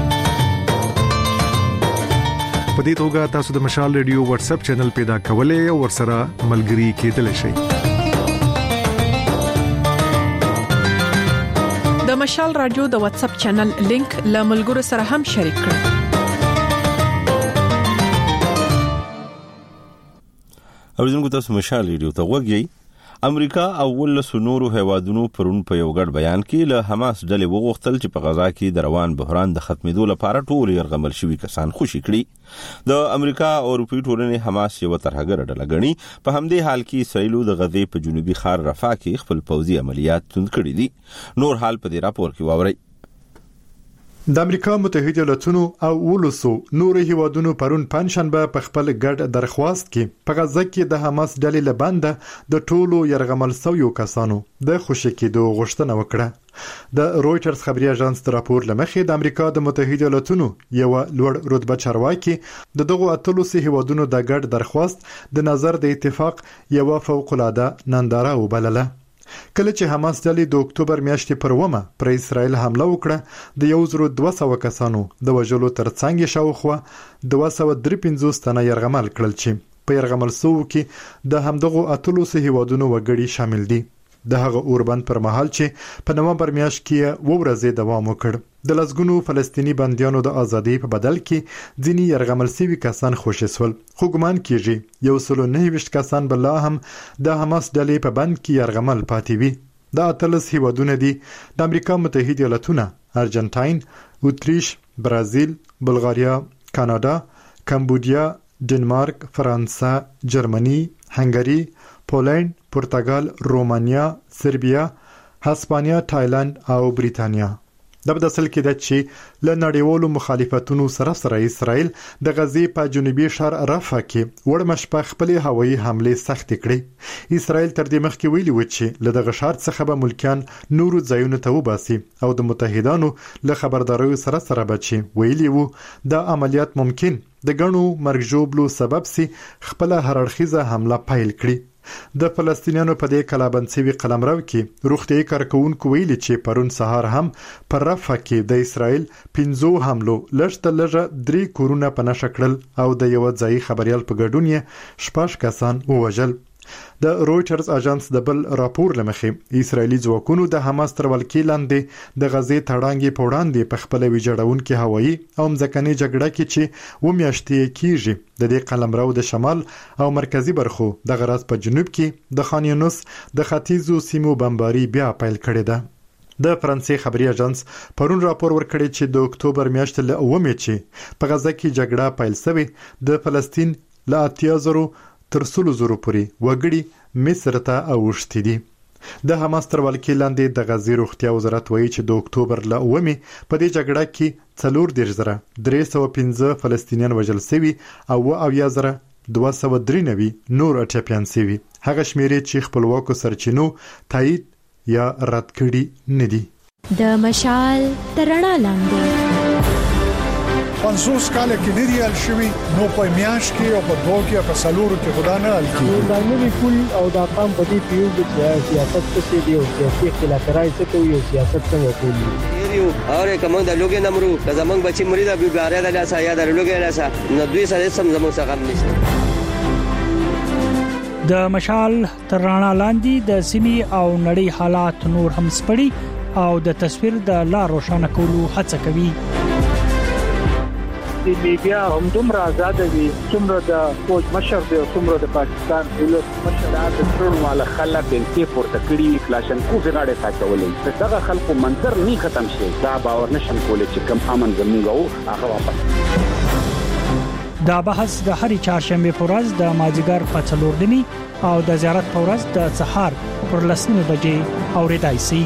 په دې توګه تاسو د مشال رادیو واتس اپ چینل پیدا کولای او ورسره ملګري کېدلی شئ. د مشال رادیو د واتس اپ چینل لینک له ملګرو سره هم شریک کړئ. اوریدونکو تاسو مشال رادیو ته وګورئ. امریکا او ولس نورو هیوادونو پرون په یو ګډ بیان کې له حماس ډلې وغوښتل چې په غزا کې د روان بحران د ختمېدو لپاره ټول يرغمل شوي کسان خوشي کړي. د امریکا او اروپایي ټولنې حماس یو ترهګر ډله ګڼي. په همدې حال کې اسرائیل د غزې په جنوبي ښار رفح کې خپل پوځي عملیات تند کړي دي. نور حال په دې راپور کې واورئ. د امریکا متحده ایالاتونو او ولسو نور هیوادونو پرون پنځشنبه په خپل ګډ درخواست کې په غزه کې د حماس ډلې لبنده د ټولو يرغمل شویو کسانو د خوشی کېدو غوښتنه وکړه. د رويټرز خبري اژانس تر راپور لمخې د امریکا د متحده ایالاتونو یو لوړ رتبه چارواکي د دغه اتلسو هیوادونو د ګډ درخواست د نظر د اتفاق یو فوق العاده ننداره وبلله. کله چې حماس ډلې د اکتوبر میاشتې پر ومه پر اسرائیل حمله وکړه د یو زرو دوه سوه کسانو د وژلو ترڅنګ شاوخوا دوه سوه درې پنځوس تنه يرغمل کړل چې په يرغمل سو کې د همدغه اتلو سه هیوادونو وګړي شامل دي. د هغه اوربند پر مهال چې په نومبر میاشت کې وورځي دوام وکړ. د لسګونو فلسطینی بنديانو د ازادۍ په بدل کې ځینی يرغمل سوي کسان خوشی سول. خو ګمان کیږي یو سل نه ویشت کسان بل هم د حماس ډلې په بند کې يرغمل پاتې وي. د اتلس هیوادونو دي د امریکا متحده ایالاتونه، ارجنټاین، اتریش، برازیل، بلغاریا، کاناډا، کمبودیا، ډنمارک، فرانسه، جرمني، هنګری، پولند، پرتګال، رومانیا، سربیا، هسپانیا، تایلند او بریتانیا. د بدسل کې د چې ل نړیوالو مخالفتونو سره سره اسرائیل د غزې په جنوبي شهر رفح کې وړمش په خپل هوایي حمله سخت کړې. اسرائیل تر دې مخکې ویلي و چې له دغه شهر څخه به ملکیان نورو ځایونو ته وباسي او د متحدانو له خبرداري سره سره بچي. ویلي وو د عملیات ممکن د غنو مرګ جوړلو سبب سي خپل هررخیزه حمله پیل کړي. د فلسطینیانو په دې کلابنسوي قلمرو کې روغتي کارکونکو ویلي چې پرون سهار هم پر رفح کې د اسرائیل پنځو حملو لږ لږه درې کورونه په نشه کړل او د یو ځای خبريال په ګډون یې شپږ کسان ووژل. د رويټرز اژانس د بل راپور لمخې اسرایلی ځواکونو د حماس تر ولکې لاندې د غزې تړانګې په وړاندې په خپل ویجاړونکو هوایي او ځمکني جګړه کې چې و میاشتې کیږي د دې قلمرو د شمال او مرکزی برخو د غرض په جنوب کې د خان یونس د ختیځو سیمو بمباري بیا پیل کړې ده. د فرانسې خبري اژانس پرون راپور ورکړی چې د اکتوبر میاشتې له اومه چې په غزه کې جګړه پیل شوه د فلسطین له اتیا زرو تر سلو زرو پورې وګړي مصر ته اوښتي دي. د حماس تر ولکې لاندې د غزې روغتیا وزارت وایي چې د اکتوبر له اومه په دې جګړه کې څلور دېرش زره درې سوه پنځه فلسطینیان وژل شوي او اویا زره دوه سوه درې نوي نور ټپیان شوي. هغه شمیرې چې خپلواکو سرچینو تایید یا رد کړي نه دي. د مشال ترڼا لاندې پنځوس کال کې دی ریال شوی نو په میاش کې او په دوه کې په سالورو کې خدا نه حل کیږي. دا نوی پول او دا قام په دې پیو د سیاست څخه دی او سیاسي اختلافات څخه کوي او سیاست څخه کوي. یو اور کوم د لوګي نمرو که زمنګ بچي مرید ابي باریا د لاسه یا د لوګي لاسه نو دوی سره سم زموږ څخه هم نشته. د مشال ترڼا لاندې د سیمي او نړۍ حالات نور هم سپړي او د تصویر د لا روښانه کولو هڅه کوي. د میډیا هم دومره آزاد دي څومره د فوج مشر دی او څومره د پاکستان دولت مشر د ټول مال خلک بنتي پورته کړی کلاشنکوف غاړه ساتولې دغه خلکو منظر نه ختم شي دا باور نشم کولای چې کم امن زموږ هغه واپس. دا بحث د هرې چهارشنبه په ورځ د مازیګر په څلور نیمي او د زیارت په ورځ د سهار پر لسنیمه بجې اوریدای شي.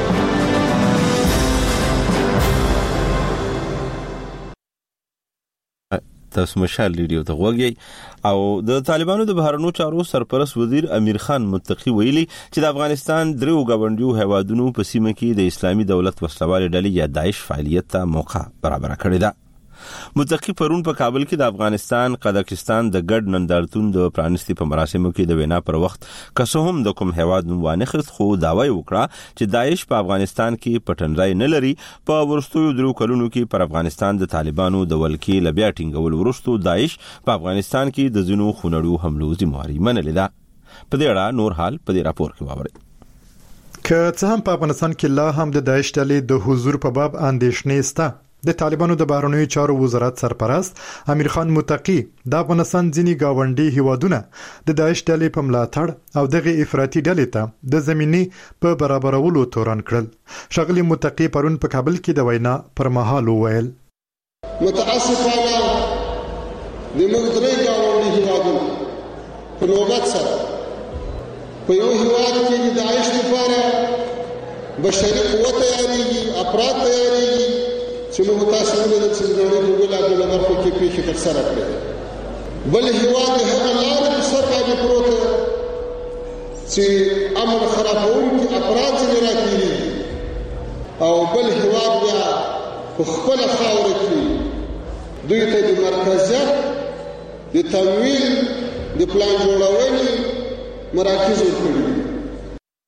تاسو مشال ریډیو ته وګورئ او د طالبانو د بهرنیو چارو سرپرست وزیر امیر خان متقی ویلي چې د افغانستان درو غونډیو هیوادونو په سیمه کې د اسلامي دولت وسلوال ډلې یا داعش فعالیت ته موقع برابر کړی ده. متقی پرون په کابل کې د افغانستان قزاقستان د ګډ نندارتون د پرانستی په مراسمو کې د وینا پر وخت که هم د کوم هیواد نوم خو خو داوی وکړه چې داعش په افغانستان کې پټنځای نه لري. په ورستیو درو کلونو کې پر افغانستان د طالبانو د ولکې لبیا ټینګول ورستو داعش په افغانستان کې د زینو خونړیو حملو ذمہواری منلې ده. په دې اړه نور حال په دې راپور کې واورئ. که څه هم په افغانستان کې لا هم د داعش ډلې د حضور په باب اندېښنې شته. د طالبانو د بهرنیو چارو وزارت سرپرست امیر خان متقی د افغانستان ځینی گاونډي هیوادونه د داعش ډلې په ملاتړ او دغه افراطي ډلې ته د زمینې په برابرولو تورن کړل. شغلی متقی پرون په کابل کې د وینا پر مهال وویل متاسفانه د موږ درې گاونډي هیوادونه په نوبت سره په یو هیواد کې د داعش لپاره بشري قوت تیاریږي افراد تیاریږي چې موږ تاسو ولې د څنګه په ګولادو لپاره کې پیښه تر سره کړې. بل هیواد هغه لار په سر باندې پروت چې امر خرابونکي افراد ځنې راکېږي او بل هیواد بیا په خپل خاور کې دوی ته د مرکزیت د تمویل د پلان جوړونې مراکز ورکړي.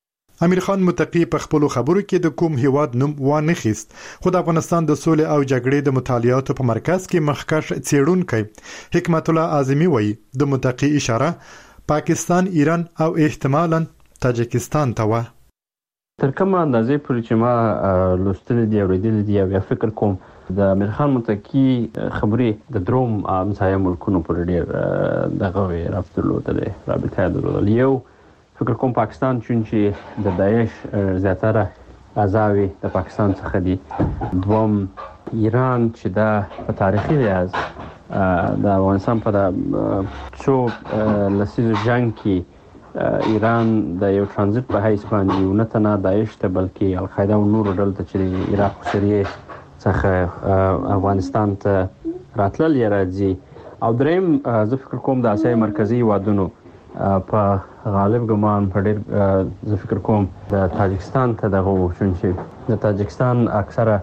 امیر خان متقی په خپل خبرو کې د کوم هیواد نوم وانه خيست، خو د افغانستان د سولې او جګړې د مطالعاتو په مرکز کې مخکښ څېړونکی حکمت الله اعظمي وایي د متقی اشاره پاکستان، ایران او احتمالاً تاجکستان ته و. تر کومه اندازې پورې چې ما لوستل دي او ورېدل دي او فکر کوم د امیر خان متقی خبرې د دروم امسایه ملکونو پر ډېر دغه رابطه درلوده رابطه درلوده. یو فکر کوم پاکستان چې د داعش زیاتره اعضاوي د پاکستان څخه دي. دوم ایران چې دا په تاریخي لحاظ د افغانستان په څو لسیزو جنگ کې ایران د یو ترانزیت په حیث باندې یو نه تنه داعش ته بلکې القاعده او نورو ډلو ته چې د عراق او سوریې څخه افغانستان ته راتلل یا راځي. او دریم زه فکر کوم د اسیا مرکزی هیوادونو په غالب ګمان په ډېر زه فکر کوم د تاجکستان ته دغه وشون چې د تاجکستان اکثره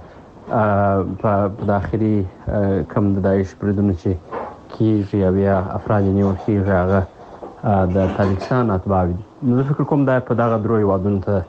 په داخلي کم د داعش بریدونو چې کیږي یا بیا افراد نیول کیږي هغه د تاجکستان اتباع دي. نو زه فکر کوم دا په دغه درو هیوادونو ته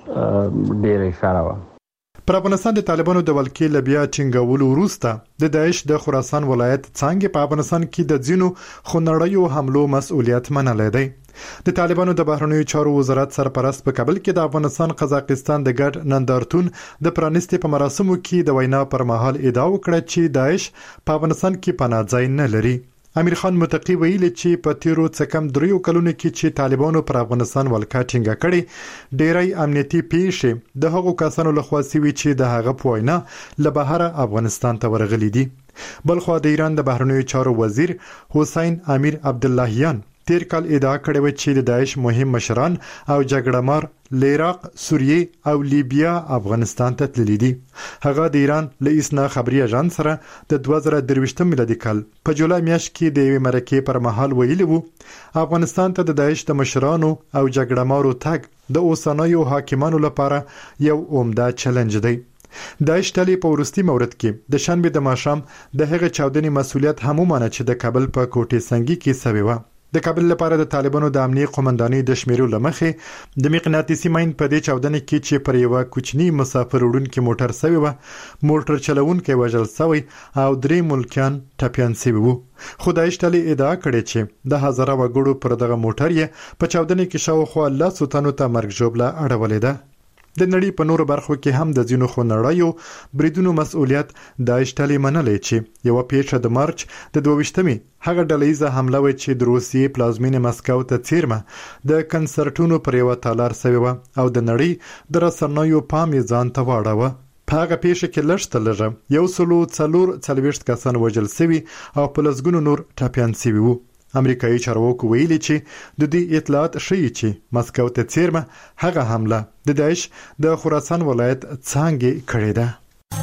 ډېره اشاره وه. پر افغانستان د طالبانو د ولکې لبیا ټینګولو وروسته د داعش د خراسان ولایت څنګه په افغانستان کې د ځینو خونړیو حملو مسؤلیت منلی دی. د طالبانو د بهرنیو چارو وزارت سرپرست په کابل کې د افغانستان قزاقستان د ګډ نندارتون د پرانیستي په مراسمو کې د وینا پر مهال ادعا وکړه چې داعش په افغانستان کې پناه ځای نه لري. امیر خان متقی ویلي چې په تیرو څه کم دریو کلونو کې چې طالبانو پر افغانستان ولکه ټینګه کړې ډېری امنیتي پیښې د هغو کسانو لخوا سوي چې د هغه په وینا له بهره افغانستان ته ورغلي دي. بلخو د ایران د بهرنیو چارو وزیر حسین امیر عبداللهیان تیر کال ادعا کړې و چې د داعش مهم مشران او جګړه مار له عراق، سوریې او لیبیا افغانستان ته تللي دي. هغه د ایران له اسنا خبري اژانس سره د دوه زره درویشتم میلادي کال په جولای میاشت کې د یوې مرکې پر مهال ویلي وو افغانستان ته د داعش د مشرانو او جګړه مارو تګ د اوسنیو حاکمانو لپاره یو عمده چیلنج دی. داعش ډلې په وروستي مورد کې د شنبه د ماښام د هغه چاودنې مسؤلیت هم ومانه چې د کابل په کوټې سنگي کې سوي و. د کابل لپاره د طالبانو د امنیت قومندانۍ د شمیرو لمخې د مقناطیسي ماین په دې چاودنې کې چې پر یو کوچنی مسافر وړونکي موټر سوي و، موټر چلوونکی وژل شوی او درې ملکیان ټپیان شوي وو. خو داعش ډلې ادعا کړې چې د هزاره وګړو پر دغه موټر یې په چاودنې کې شاوخوا لسو تنو ته مرګ ژوبله اړولې ده. د نړۍ په نورو برخو کې هم د ځینو خونړیو بریدونو مسؤلیت داعش ډلې منلې چې یو پیښه د مارچ د دوه هغه ډلهیزه حمله و چې د روسیې پلازمینې مسکو ته څیرمه د کنسرټونو پر یو تالار سوي و او د نړۍ د رسنیو پام یې ځان ته واړاوه. په هغه پیښه کې لږ تر لږه یو سلو څلور څلوېښت کسان وژل شوي او په لسګونو نور ټپیان شوي وو. امریکایي چارواکو ویلي چې د دې اطلاعات ښیي چې مسکو ته څیرمه هغه حمله د داعش د خراسان ولایت څنګه کړې ده.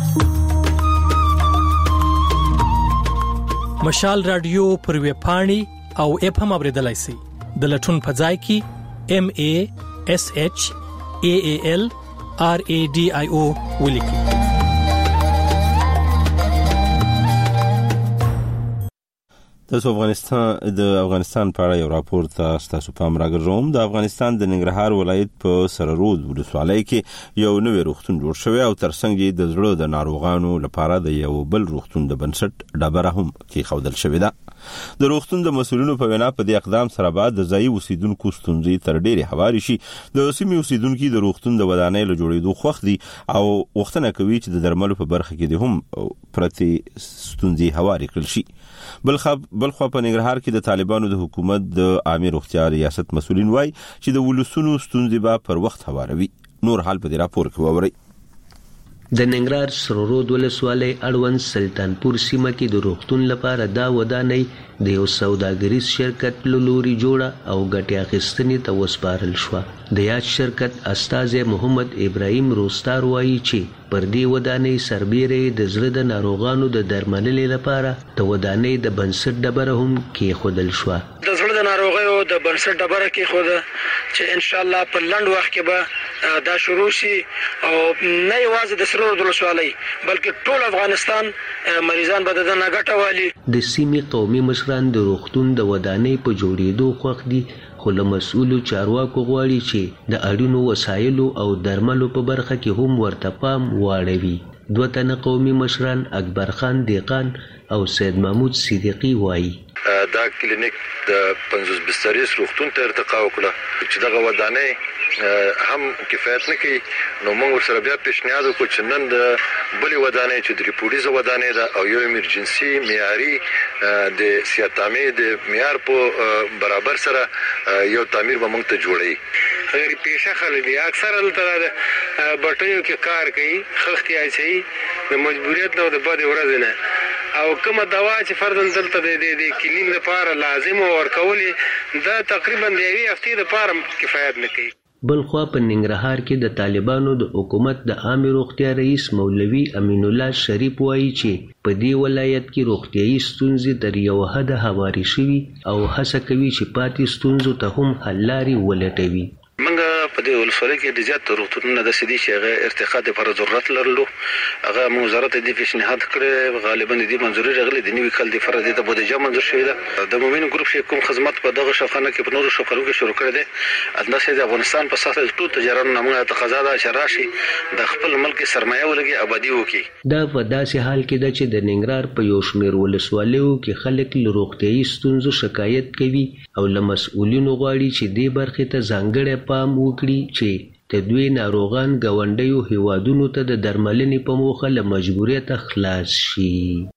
مشال رادیو پر ویب پاڼې او اپ هم اوریدلای شئ. د لټون په ځای کې ام ا اس اچ ا ا ال ار ا ډي آی او ولیکئ. د افغانستان د افغانستان په اړه یو راپور تاسو پام راګرځوم. د افغانستان د ننګرهار ولایت په سررود ولسوالۍ کې یو نوې روغتون جوړ شوی او ترڅنګ یې د زړه د ناروغانو لپاره د یو بل روغتون د بنسټ ډبره هم کې خودل شوې ده. د روغتون د مسولینو په وینا په دې اقدام سره بعد د ځای اوسیدونکو ستونزې تر ډېرې هواري شي. د سیمې اوسیدونکو د روغتون د ودانۍ له جوړېدو خوښ دي او وختونه کوي چې د درملو په برخه کې د هم پرتې ستونزې هواري کړل شي. بلخو بلخو په ننګرهار کې د طالبانو د حکومت د عامه روغتیا ریاست مسولین وایي چې د ولسونو ستونزې به پر وخت هواروي. نور حال په دې راپور کې ووري. د ننګرهار سرورود ولسوالۍ اړوند سلطانپور سیمه کې د روغتون لپاره دا ودانۍ د یو سوداګریز شرکت له لوري جوړه او ګټې اخیستنې ته وسپارل شوه. د یاد شرکت استازی محمد ابراهیم روستار وایي چې پر دې ودانۍ سربیره د زړه د ناروغانو د درملنې لپاره د ودانۍ د بنسټ ډبره هم کېښودل شوه. د زړه د ناروغیو د بنسټ ډبره کېښوده چې ان شاء الله په لنډ وخت کې به دا شروع شي او نه یوازې د سرور د ولسوالۍ بلکې ټول افغانستان مریضان به د نه ګټه والي. د سیمې قومي مشران د روغتون د ودانۍ په جوړېدو خوښ دي، خو له مسؤلو چارواکو غواړي چې د اړینو وسایلو او درملو په برخه کې هم ورته پام واړوي. دوه تنه قومي مشران اکبر خان دیقان او سید محمود صدیقی وایي دا کلینیک د پنځوس بسترې روغتون ته ارتقا وکړه چې دغه ودانۍ هم کفایت نه کوي، نو موږ ورسره بیا پیشنهاد وکړو چې نن د بلې ودانۍ چې درې پوړیزه ودانۍ ده او یو ایمرجنسي معیاري د سیاتامې د معیار په برابر سره یو تعمیر به موږ ته جوړوي. غیر پیشه خلک دي اکثره دلته د بټیو کې کار کوي، خښتې اچوي د مجبوریت نه د بدې ورځې نه، او کومه دوا چې فرضاً دلته د د کلینیک لپاره لازم ورکولې دا تقریبا د یوې هفتې لپاره کفایت نه کوي. بل خوا په ننګرهار کې د طالبانو د حکومت د عامه روغتیا رئیس مولوي امین الله شریف وایي چې په دې ولایت کې روغتیايي ستونزې تر یو حده هواري شوي او هڅه کوي چې پاتې ستونزو ته هم حل لارې ولټوي. منګه په دې ولسوالۍ کې د زیات روغتونونو د سدي چې هغه ارتقا د پر ضرورت لرلو، هغه وزارت د پیشنهاد کړ، غالبا د منځوري راغلي د نیوي کال د فرض د بودیجه منځور شوی ده. د مومن ګروپ چې کوم خدمات په دغه شوخانه کې په نورو شوخانو کې شروع کړی دی، انداسه د افغانستان په ساحل ټول تجارت نامه تقاضا ده چې راشي د خپل ملک سرمایه ولګي آبادی وکړي. دا په داسې حال کې ده چې د ننګرهار په یو شمېر ولسوالیو کې خلک له روغتیايي ستونزو شکایت کوي او له مسؤلینو غواړي چې دې برخې ته ځانګړی پام وکړي چې د دوی ناروغان ګاونډیو هیوادونو ته د درملنې په موخه له مجبوریته خلاص شي.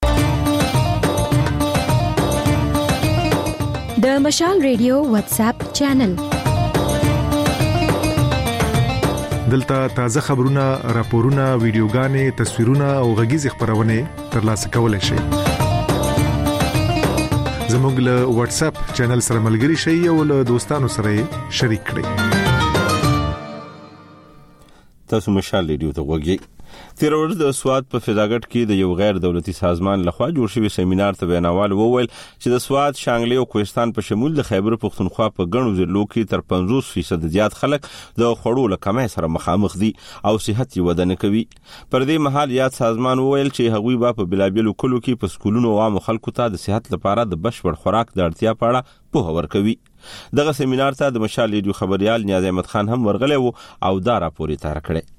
د مشال ریډیو واتس اپ چینل دلته تازه خبرونه، راپورونه، ویډیوګانې، تصویرونه او غږیز خبرونه ترلاسه کولای شئ. زموږ له واتس اپ چینل سره ملګري شئ او له دوستانو سره شریک کړئ. تاسو مشال ریډیو ته وګورئ. تیر ورځ د سواد په فضاګټ کې د یو غیر دولتي سازمان لخوا جوړ شوی سیمینار ته ویناوال وویل چې د سواد، شانګلې او کوهستان په شمول د خیبر پختونخوا په ګڼو ضلعو کې تر پنځوس فیصد زیات خلک د خوړو له کمۍ سره مخامخ دي او صحت یې وده نه کوي. پر دې مهال یاد سازمان وویل چې هغوی به په بلابلو کلو کې په سکولونو او عام خلکو ته د صحت لپاره د بشپړ خوراک د اړتیا په اړه پوهه ورکوي. دغه سیمینار ته د مشال ریډیو خبريال نیاز احمد خان هم ورغلی وو او دا راپور یې تیار کړی.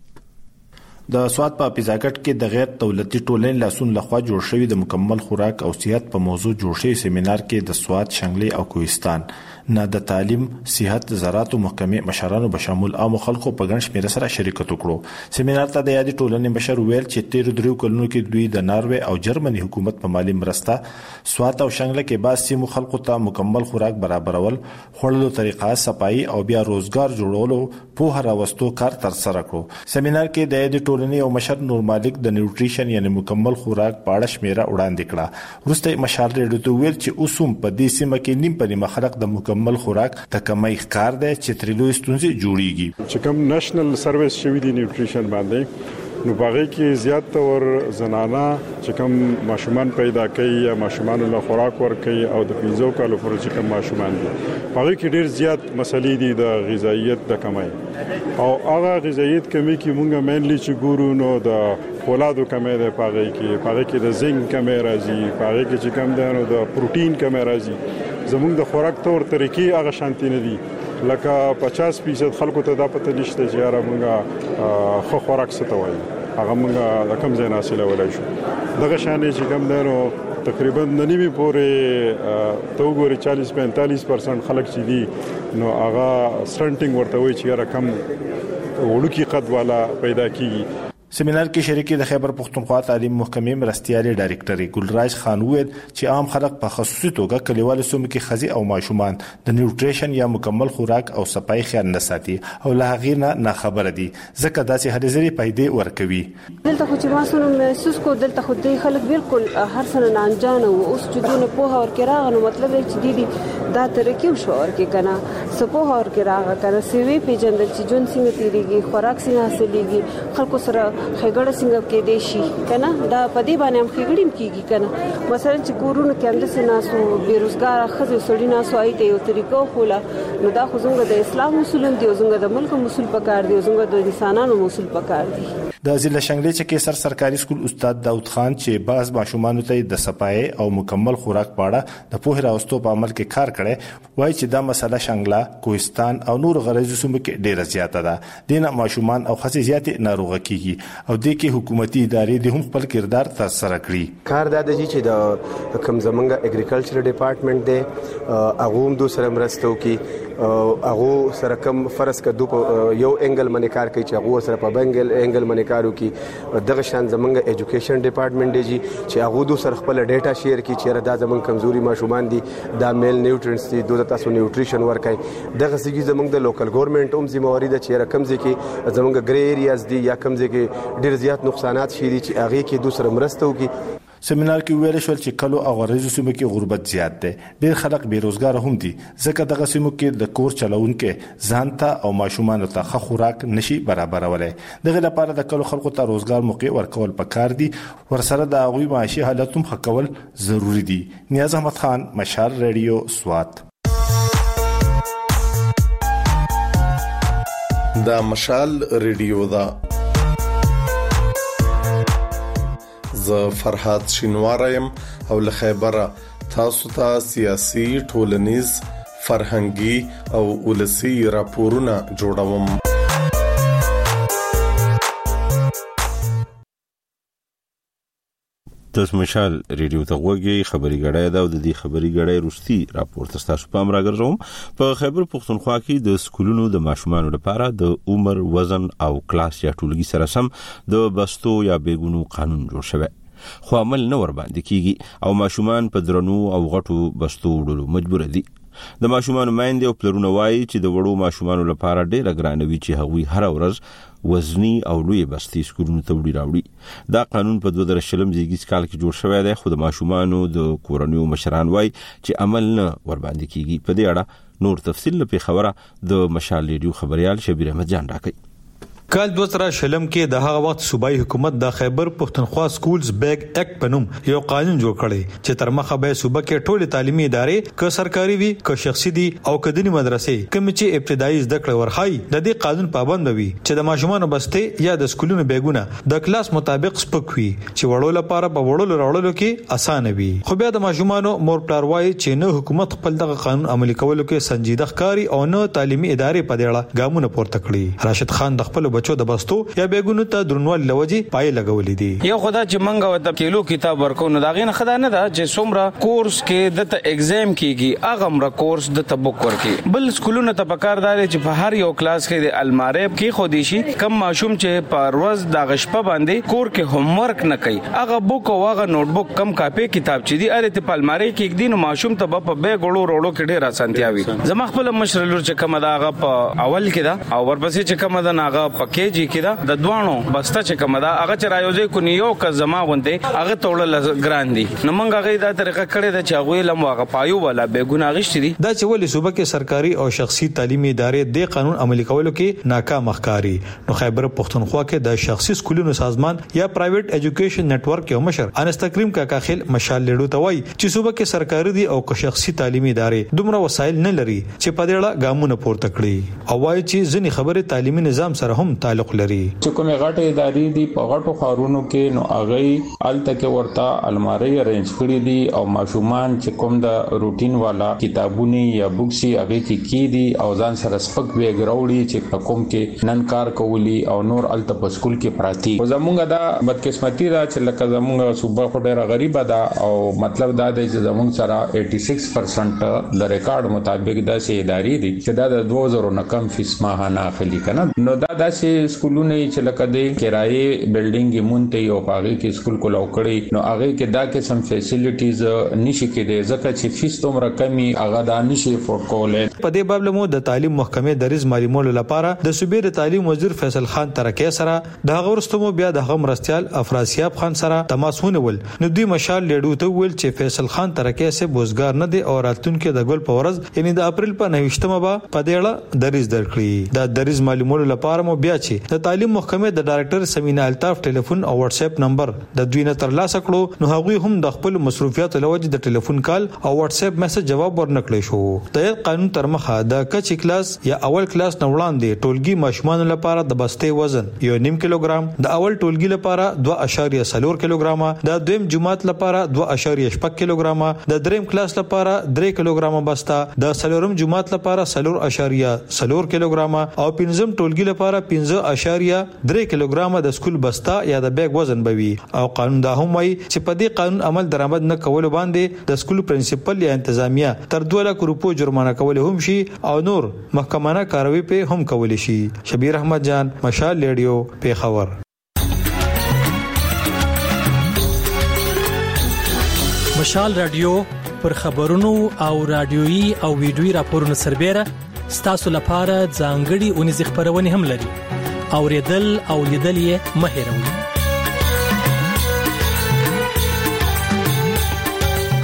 د سواد په پیزاګټ کې د غیر دولتي ټولنې لاسون لخوا جوړ شوی د مکمل خوراک او صحت په موضوع جوړ شوی سیمینار کې د سواد، شانګلې او کوهستان نه د تعلیم، صحت، زراعت او محکمې مشرانو به شامل عام خلکو په ګڼ شمېر سره شریکت وکړو. سیمینار ته د یادې ټولنې مشر ویل چې تیر درو کلونو کې دوی د ناروې او جرمني حکومت په مالی مرسته سواد او شانګلې کې باز سیمو خلکو ته مکمل خوراک برابرول، خوړلو طریقه، صفایي او بیا روزګار جوړولو په راوستو کار تر سره کړو. سیمینار کې د یادې ټولنې او مشر نور مالک د نیوټریشن یعنی مکمل خوراک په اړه شمیره وړاندې کړه. وروسته مشال ریډیو ته ویل چې اوسم په دې سیمه کې نیم په نیمه خلک د مکمل خوراک د کمۍ ښکار دی چې ترلو ستونزې جوړیږي. چې کوم نېشنل سرویس شوی دی نیوټریشن باندې، نو باغې کې زیات تور زنانه چې کوم ماشومان پیدا کوي یا ماشومان له خوراک ور کوي او د پیزو کالو پر چې کوم ماشومان دي، باغې کې ډیر زیات مسلې دي د غذایت د کمۍ او هغه غذایت کمی کې مونږه مینلی چې ګورو نو د فولادو کمۍ ده، باغې کې باغې کې د زنګ کمۍ راځي، باغې کې چې کم ده نو د پروتین کمۍ راځي. زموږ د خوراک تور طریقې هغه شانتي نه دي لکه پچاس فیصد خلکو ته دا پته نشته چې یاره مونږه خو خوراک څه ته وایي، هغه مونږه د کم ځای نه حاصلولی شو. دغه شانې چې کم دی نو تقریبا نیمه پورې ته وګورئ چالیس پینتالیس پرسنټ خلک چې دي نو هغه سټنټینګ ورته وایي چې یاره کم وړوکي قد والا پیدا کیږي. سیمینار کې شریکي د خیبر پختونخوا تعلیم محکمې مرستيالي ډایریکټر ګلراج خان وویل چې عام خلک په خصوصي توګه کلیوالو سیمو کې خزي او ماشومان د نیوټریشن یا مکمل خوراک او صفای خیال نه ساتي او له هغې نه نه خبره دي ځکه داسې هلې ځلې پیدا ورکوي. دلته خو چې ما سره محسوس کو دلته خو د خلک بالکل هر سره نه انجان او اوس چې دونه په اور کې راغلو مطلب چې دي دا ترکیب شعور کې کنه سپو هور کې راغه کنه سیوی پیجندل چې جون څنګه تیریږي خوراک څنګه حاصلېږي خلکو سره خېګړه څنګه کې دی شي کنه دا پدې باندې هم خېګړیم کیږي کنه مثلا چې کورونه کې هم د سناسو بیروزګار خزه سړی ناسو ایته یو طریقو خوله نو دا خو زموږ د اسلام اصول دي او زموږ د ملک اصول پکار دي او زموږ د انسانانو اصول پکار دي. د ضلع شنګلې چې سر سرکاري سکول استاد داود خان چې باز ماشومان ته د صفای او مکمل خوراک پاړه د پوهه راوستو په عمل کې کار کړي وایي چې دا مسله شنګلا کوهستان او نور غریزو سیمو کې ډیره زیاته ده دینه ماشومان او خاصه زیاتې ناروغه کیږي او د کې حکومتي ادارې د هم خپل کردار تر سره کړی کار دا د چې د کم زمونږ اګریکلچر ډپارټمنټ دی هغه هم دوسر مرستو کې هغه سره کم فرض کدو یو انګل منې کار کوي چې هغه سره په بنګل انګل منې کارو کې دغه شان زمونږ ایجوکیشن ډپارټمنټ دی چې هغه دو سره خپل ډیټا شیر کوي چې دا زمونږ کمزوري ماشومان دي دا میل نیوټرینټس دي دوه تاسو نیوټریشن ورکای دغه سګي زمونږ د لوکل ګورنمنت هم ذمہواری ده چې رقم ځکه زمونږ ګری ایریاز دي یا کم ځکه ډیر زیات نقصانات شي دي چې هغه کې دوسر مرسته وکي. سیمینار کې ویل شو چې کلو او غریزو سیمو کې غربت زیات دی ډېر خلک بیروزګار هم دي ځکه دغه سیمو کې د کور چلونکو ځانته او ماشومان ته ښه خوراک نشي برابرولای دغه لپاره د کلو خلکو ته روزګار موقع ورکول پکار دي ورسره د هغوی معاشي حالت هم ښه کول ضروری دي. نیاز احمد خان مشال ریډیو سوات. دا مشال ریډیو دا ز فرحات شینوارم او له خیبره تاسو ته سیاسي ټولنیز فرهنګي او ولسی راپورونه جوړوم. تاسو مشال ریډیو ته وګورئ خبري غړای دا د دې خبري غړای روستي راپور تاسو په امر راګرځوم په خیبر پختونخوا کې د سکولونو د ماشومانو لپاره د عمر وزن او کلاس یا ټولګي سره سم د بستو یا بیګونو قانون جوړ شوی خو عمل نه ور باندې کیږي او ماشومان په درنو او غټو بستو وړلو مجبور دي. د ماشومان مایند او پلرونه وایي چې د وړو ماشومانو لپاره ډېر ګرانوي چې هغوی هر ورځ وزنی او لوی بستي سکولونو ته وړي راوړي. دا قانون په دوه زره شلم زیږیز کال کې جوړ شوی دی خو د ماشومانو د کورنیو مشران وایي چې عمل نه ور باندې کیږي. په دې اړه نور تفصیل په خبره د مشال ریډیو خبريال شبیر احمد جان راکړي. کال دوه زره شلم کې د هغه وخت صوبایي حکومت د خیبر پختونخوا سکولز بیگ ایکټ پنوم یو قانون جوړ کړی چې تر مخه به صوبه کې ټول تعلیمي ادارې که سرکاري وي که شخصي دي او کدني مدرسې کوم چې ابتدایي زده کړې ورخای د دې قانون پابند وي چې د ماشومانو بسته یا د سکولونو بیګونه د کلاس مطابق سپک وي چې وړو لپاره په وړو راوړلو کې اسانه وي. خو بیا د ماشومانو مور پلار وایي چې نه حکومت خپل دغه قانون عملي کولو کې سنجیده ښکاری او نه تعلیمي ادارې په دې اړه ګامونه پورته کړي. راشد خان د خپل بچو د بستو یا بیګونو ته درنوال لوجي پای لګولې دي. یو خدای چې منګه وته کیلو کتاب ورکو نو داغه نه خدای نه دا چې څومره کورس کې د ته ایگزام کیږي هغه مر کورس د ته بوک ورکی. بل سکولونو ته پکاردار چې په هر یو کلاس کې د الماره کې خو دي شي کم ماشوم چې په ورځ د غشپه باندې کور کې هوم ورک نه کوي هغه بوک او هغه نوٹ بوک کم کاپي کتاب چې دی اره په الماره کې یک دین ماشوم ته په بیگ وړو وړو کې ډیر اسانتیا وي. زما خپل مشر لور چې کوم دا هغه په اول کې دا او ورپسې چې کوم دا هغه په کې جی کې دا د دوانو بسته چې کوم دا هغه چې رايوځي کو نیو ک زما غونډه هغه توړل ګران دي نو مونږ هغه دا طریقه کړې ده چې هغه لم واغه پایو ولا بیګونه غشتي دي. دا چې ولې صوبه کې سرکاري او شخصي تعلیمي ادارې د قانون عملي کولو کې ناکام ښکاری. نو خیبر پختونخوا کې د شخصي سکولونو سازمان یا پرایویټ ایجوکیشن نتورک یو مشر انستکریم کا کاخل مشال لیډو توای چې صوبه کې سرکاري دي او شخصي تعلیمي ادارې دومره وسایل نه لري چې په دې اړه ګامونه پورته کړي او وایي چې ځینې خبره تعلیمي نظام سره هم تعلق لري. چې کومه غټه ادارې دي په غټو خارونو کې نو هغه الته کې ورته الماری ارینج کړی دي او ماشومان چې کوم د روټین والا کتابونه یا بوکسي هغه کې کی دي او ځان سره سپک بیگ راوړي چې کوم کې نن کار کولی او نور الته په سکول کې پراتی. زمونږ دا بدقسمتي دا چې لکه زمونږ صوبه خو ډیره غریبه ده او مطلب دا دی چې زمونږ سره شپاسی پرسنټ د ریکارډ مطابق دا سي ادارې دي چې دا د دوه زره نه کم فیس ماهانه اخلي کنه نو دا داسې داسې سکولونه چې لکه د کرایې بلډینګ مونته یو پاغي کې سکول کو لوکړي نو هغه کې دا قسم فیسیلیټیز نشي کېدای ځکه چې فیس تومره کمی هغه دا نشي افورد کولای. په دې باب له د تعلیم محکمې د ریز معلومولو لپاره د صوبې د تعلیم وزیر فیصل خان ترکیه سره د هغه ورستمو بیا د هغه مرستيال افراسیاب خان سره تماس ونیول. نو دوی مشال لیډو ته ویل چې فیصل خان ترکیه سه بوزګار نه دی او راتلونکو د ګل په ورځ یعنی د اپریل په نهشتمه به په دې اړه دریز درکړي. دا دریز معلومولو لپاره مو بیا چې د تعلیم محکمې د ډایرکټر سمینا الطاف ټلیفون او واتس اپ نمبر د دوی نه ترلاسه کړو نو هغه هم د خپل مصروفیت لوجه د ټلیفون کال او واتس اپ میسج جواب ورنکړي شو. د قانون تر مخه د کچ کلاس یا اول کلاس نه وړاندې ټولګي ماشومان لپاره د بستې وزن یو نیم کیلوګرام، د اول ټولګي لپاره دوه اعشاریه څلور کیلوګرام، د دویم جماعت لپاره دوه اعشاریه شپږ کیلوګرام، د دریم کلاس لپاره درې کیلوګرام بسته، د څلورم جماعت لپاره څلور اعشاریه څلور کیلوګرام او پنځم ټولګي لپاره پنځه اعشاریه درې کیلوګرام د سکول بسته یا د بیگ وزن بوي. او قانون دا هم وايي چې په دې قانون عمل درآمد نه کول باندې د سکول پرنسپل یا انتظامیه تر دوه لک روپو جرمانه کول هم شي او نور محکمانه کاروي په هم کول شي. شبیر احمد جان، مشال ریډیو، پیښور. مشال رادیو پر خبرونو او رادیوي او ویډیوي راپورونو سربېره ستاسو لپاره ځانګړي اونیز خبرونه هم لري. اوریدل او لیدل یې مه هېروئ.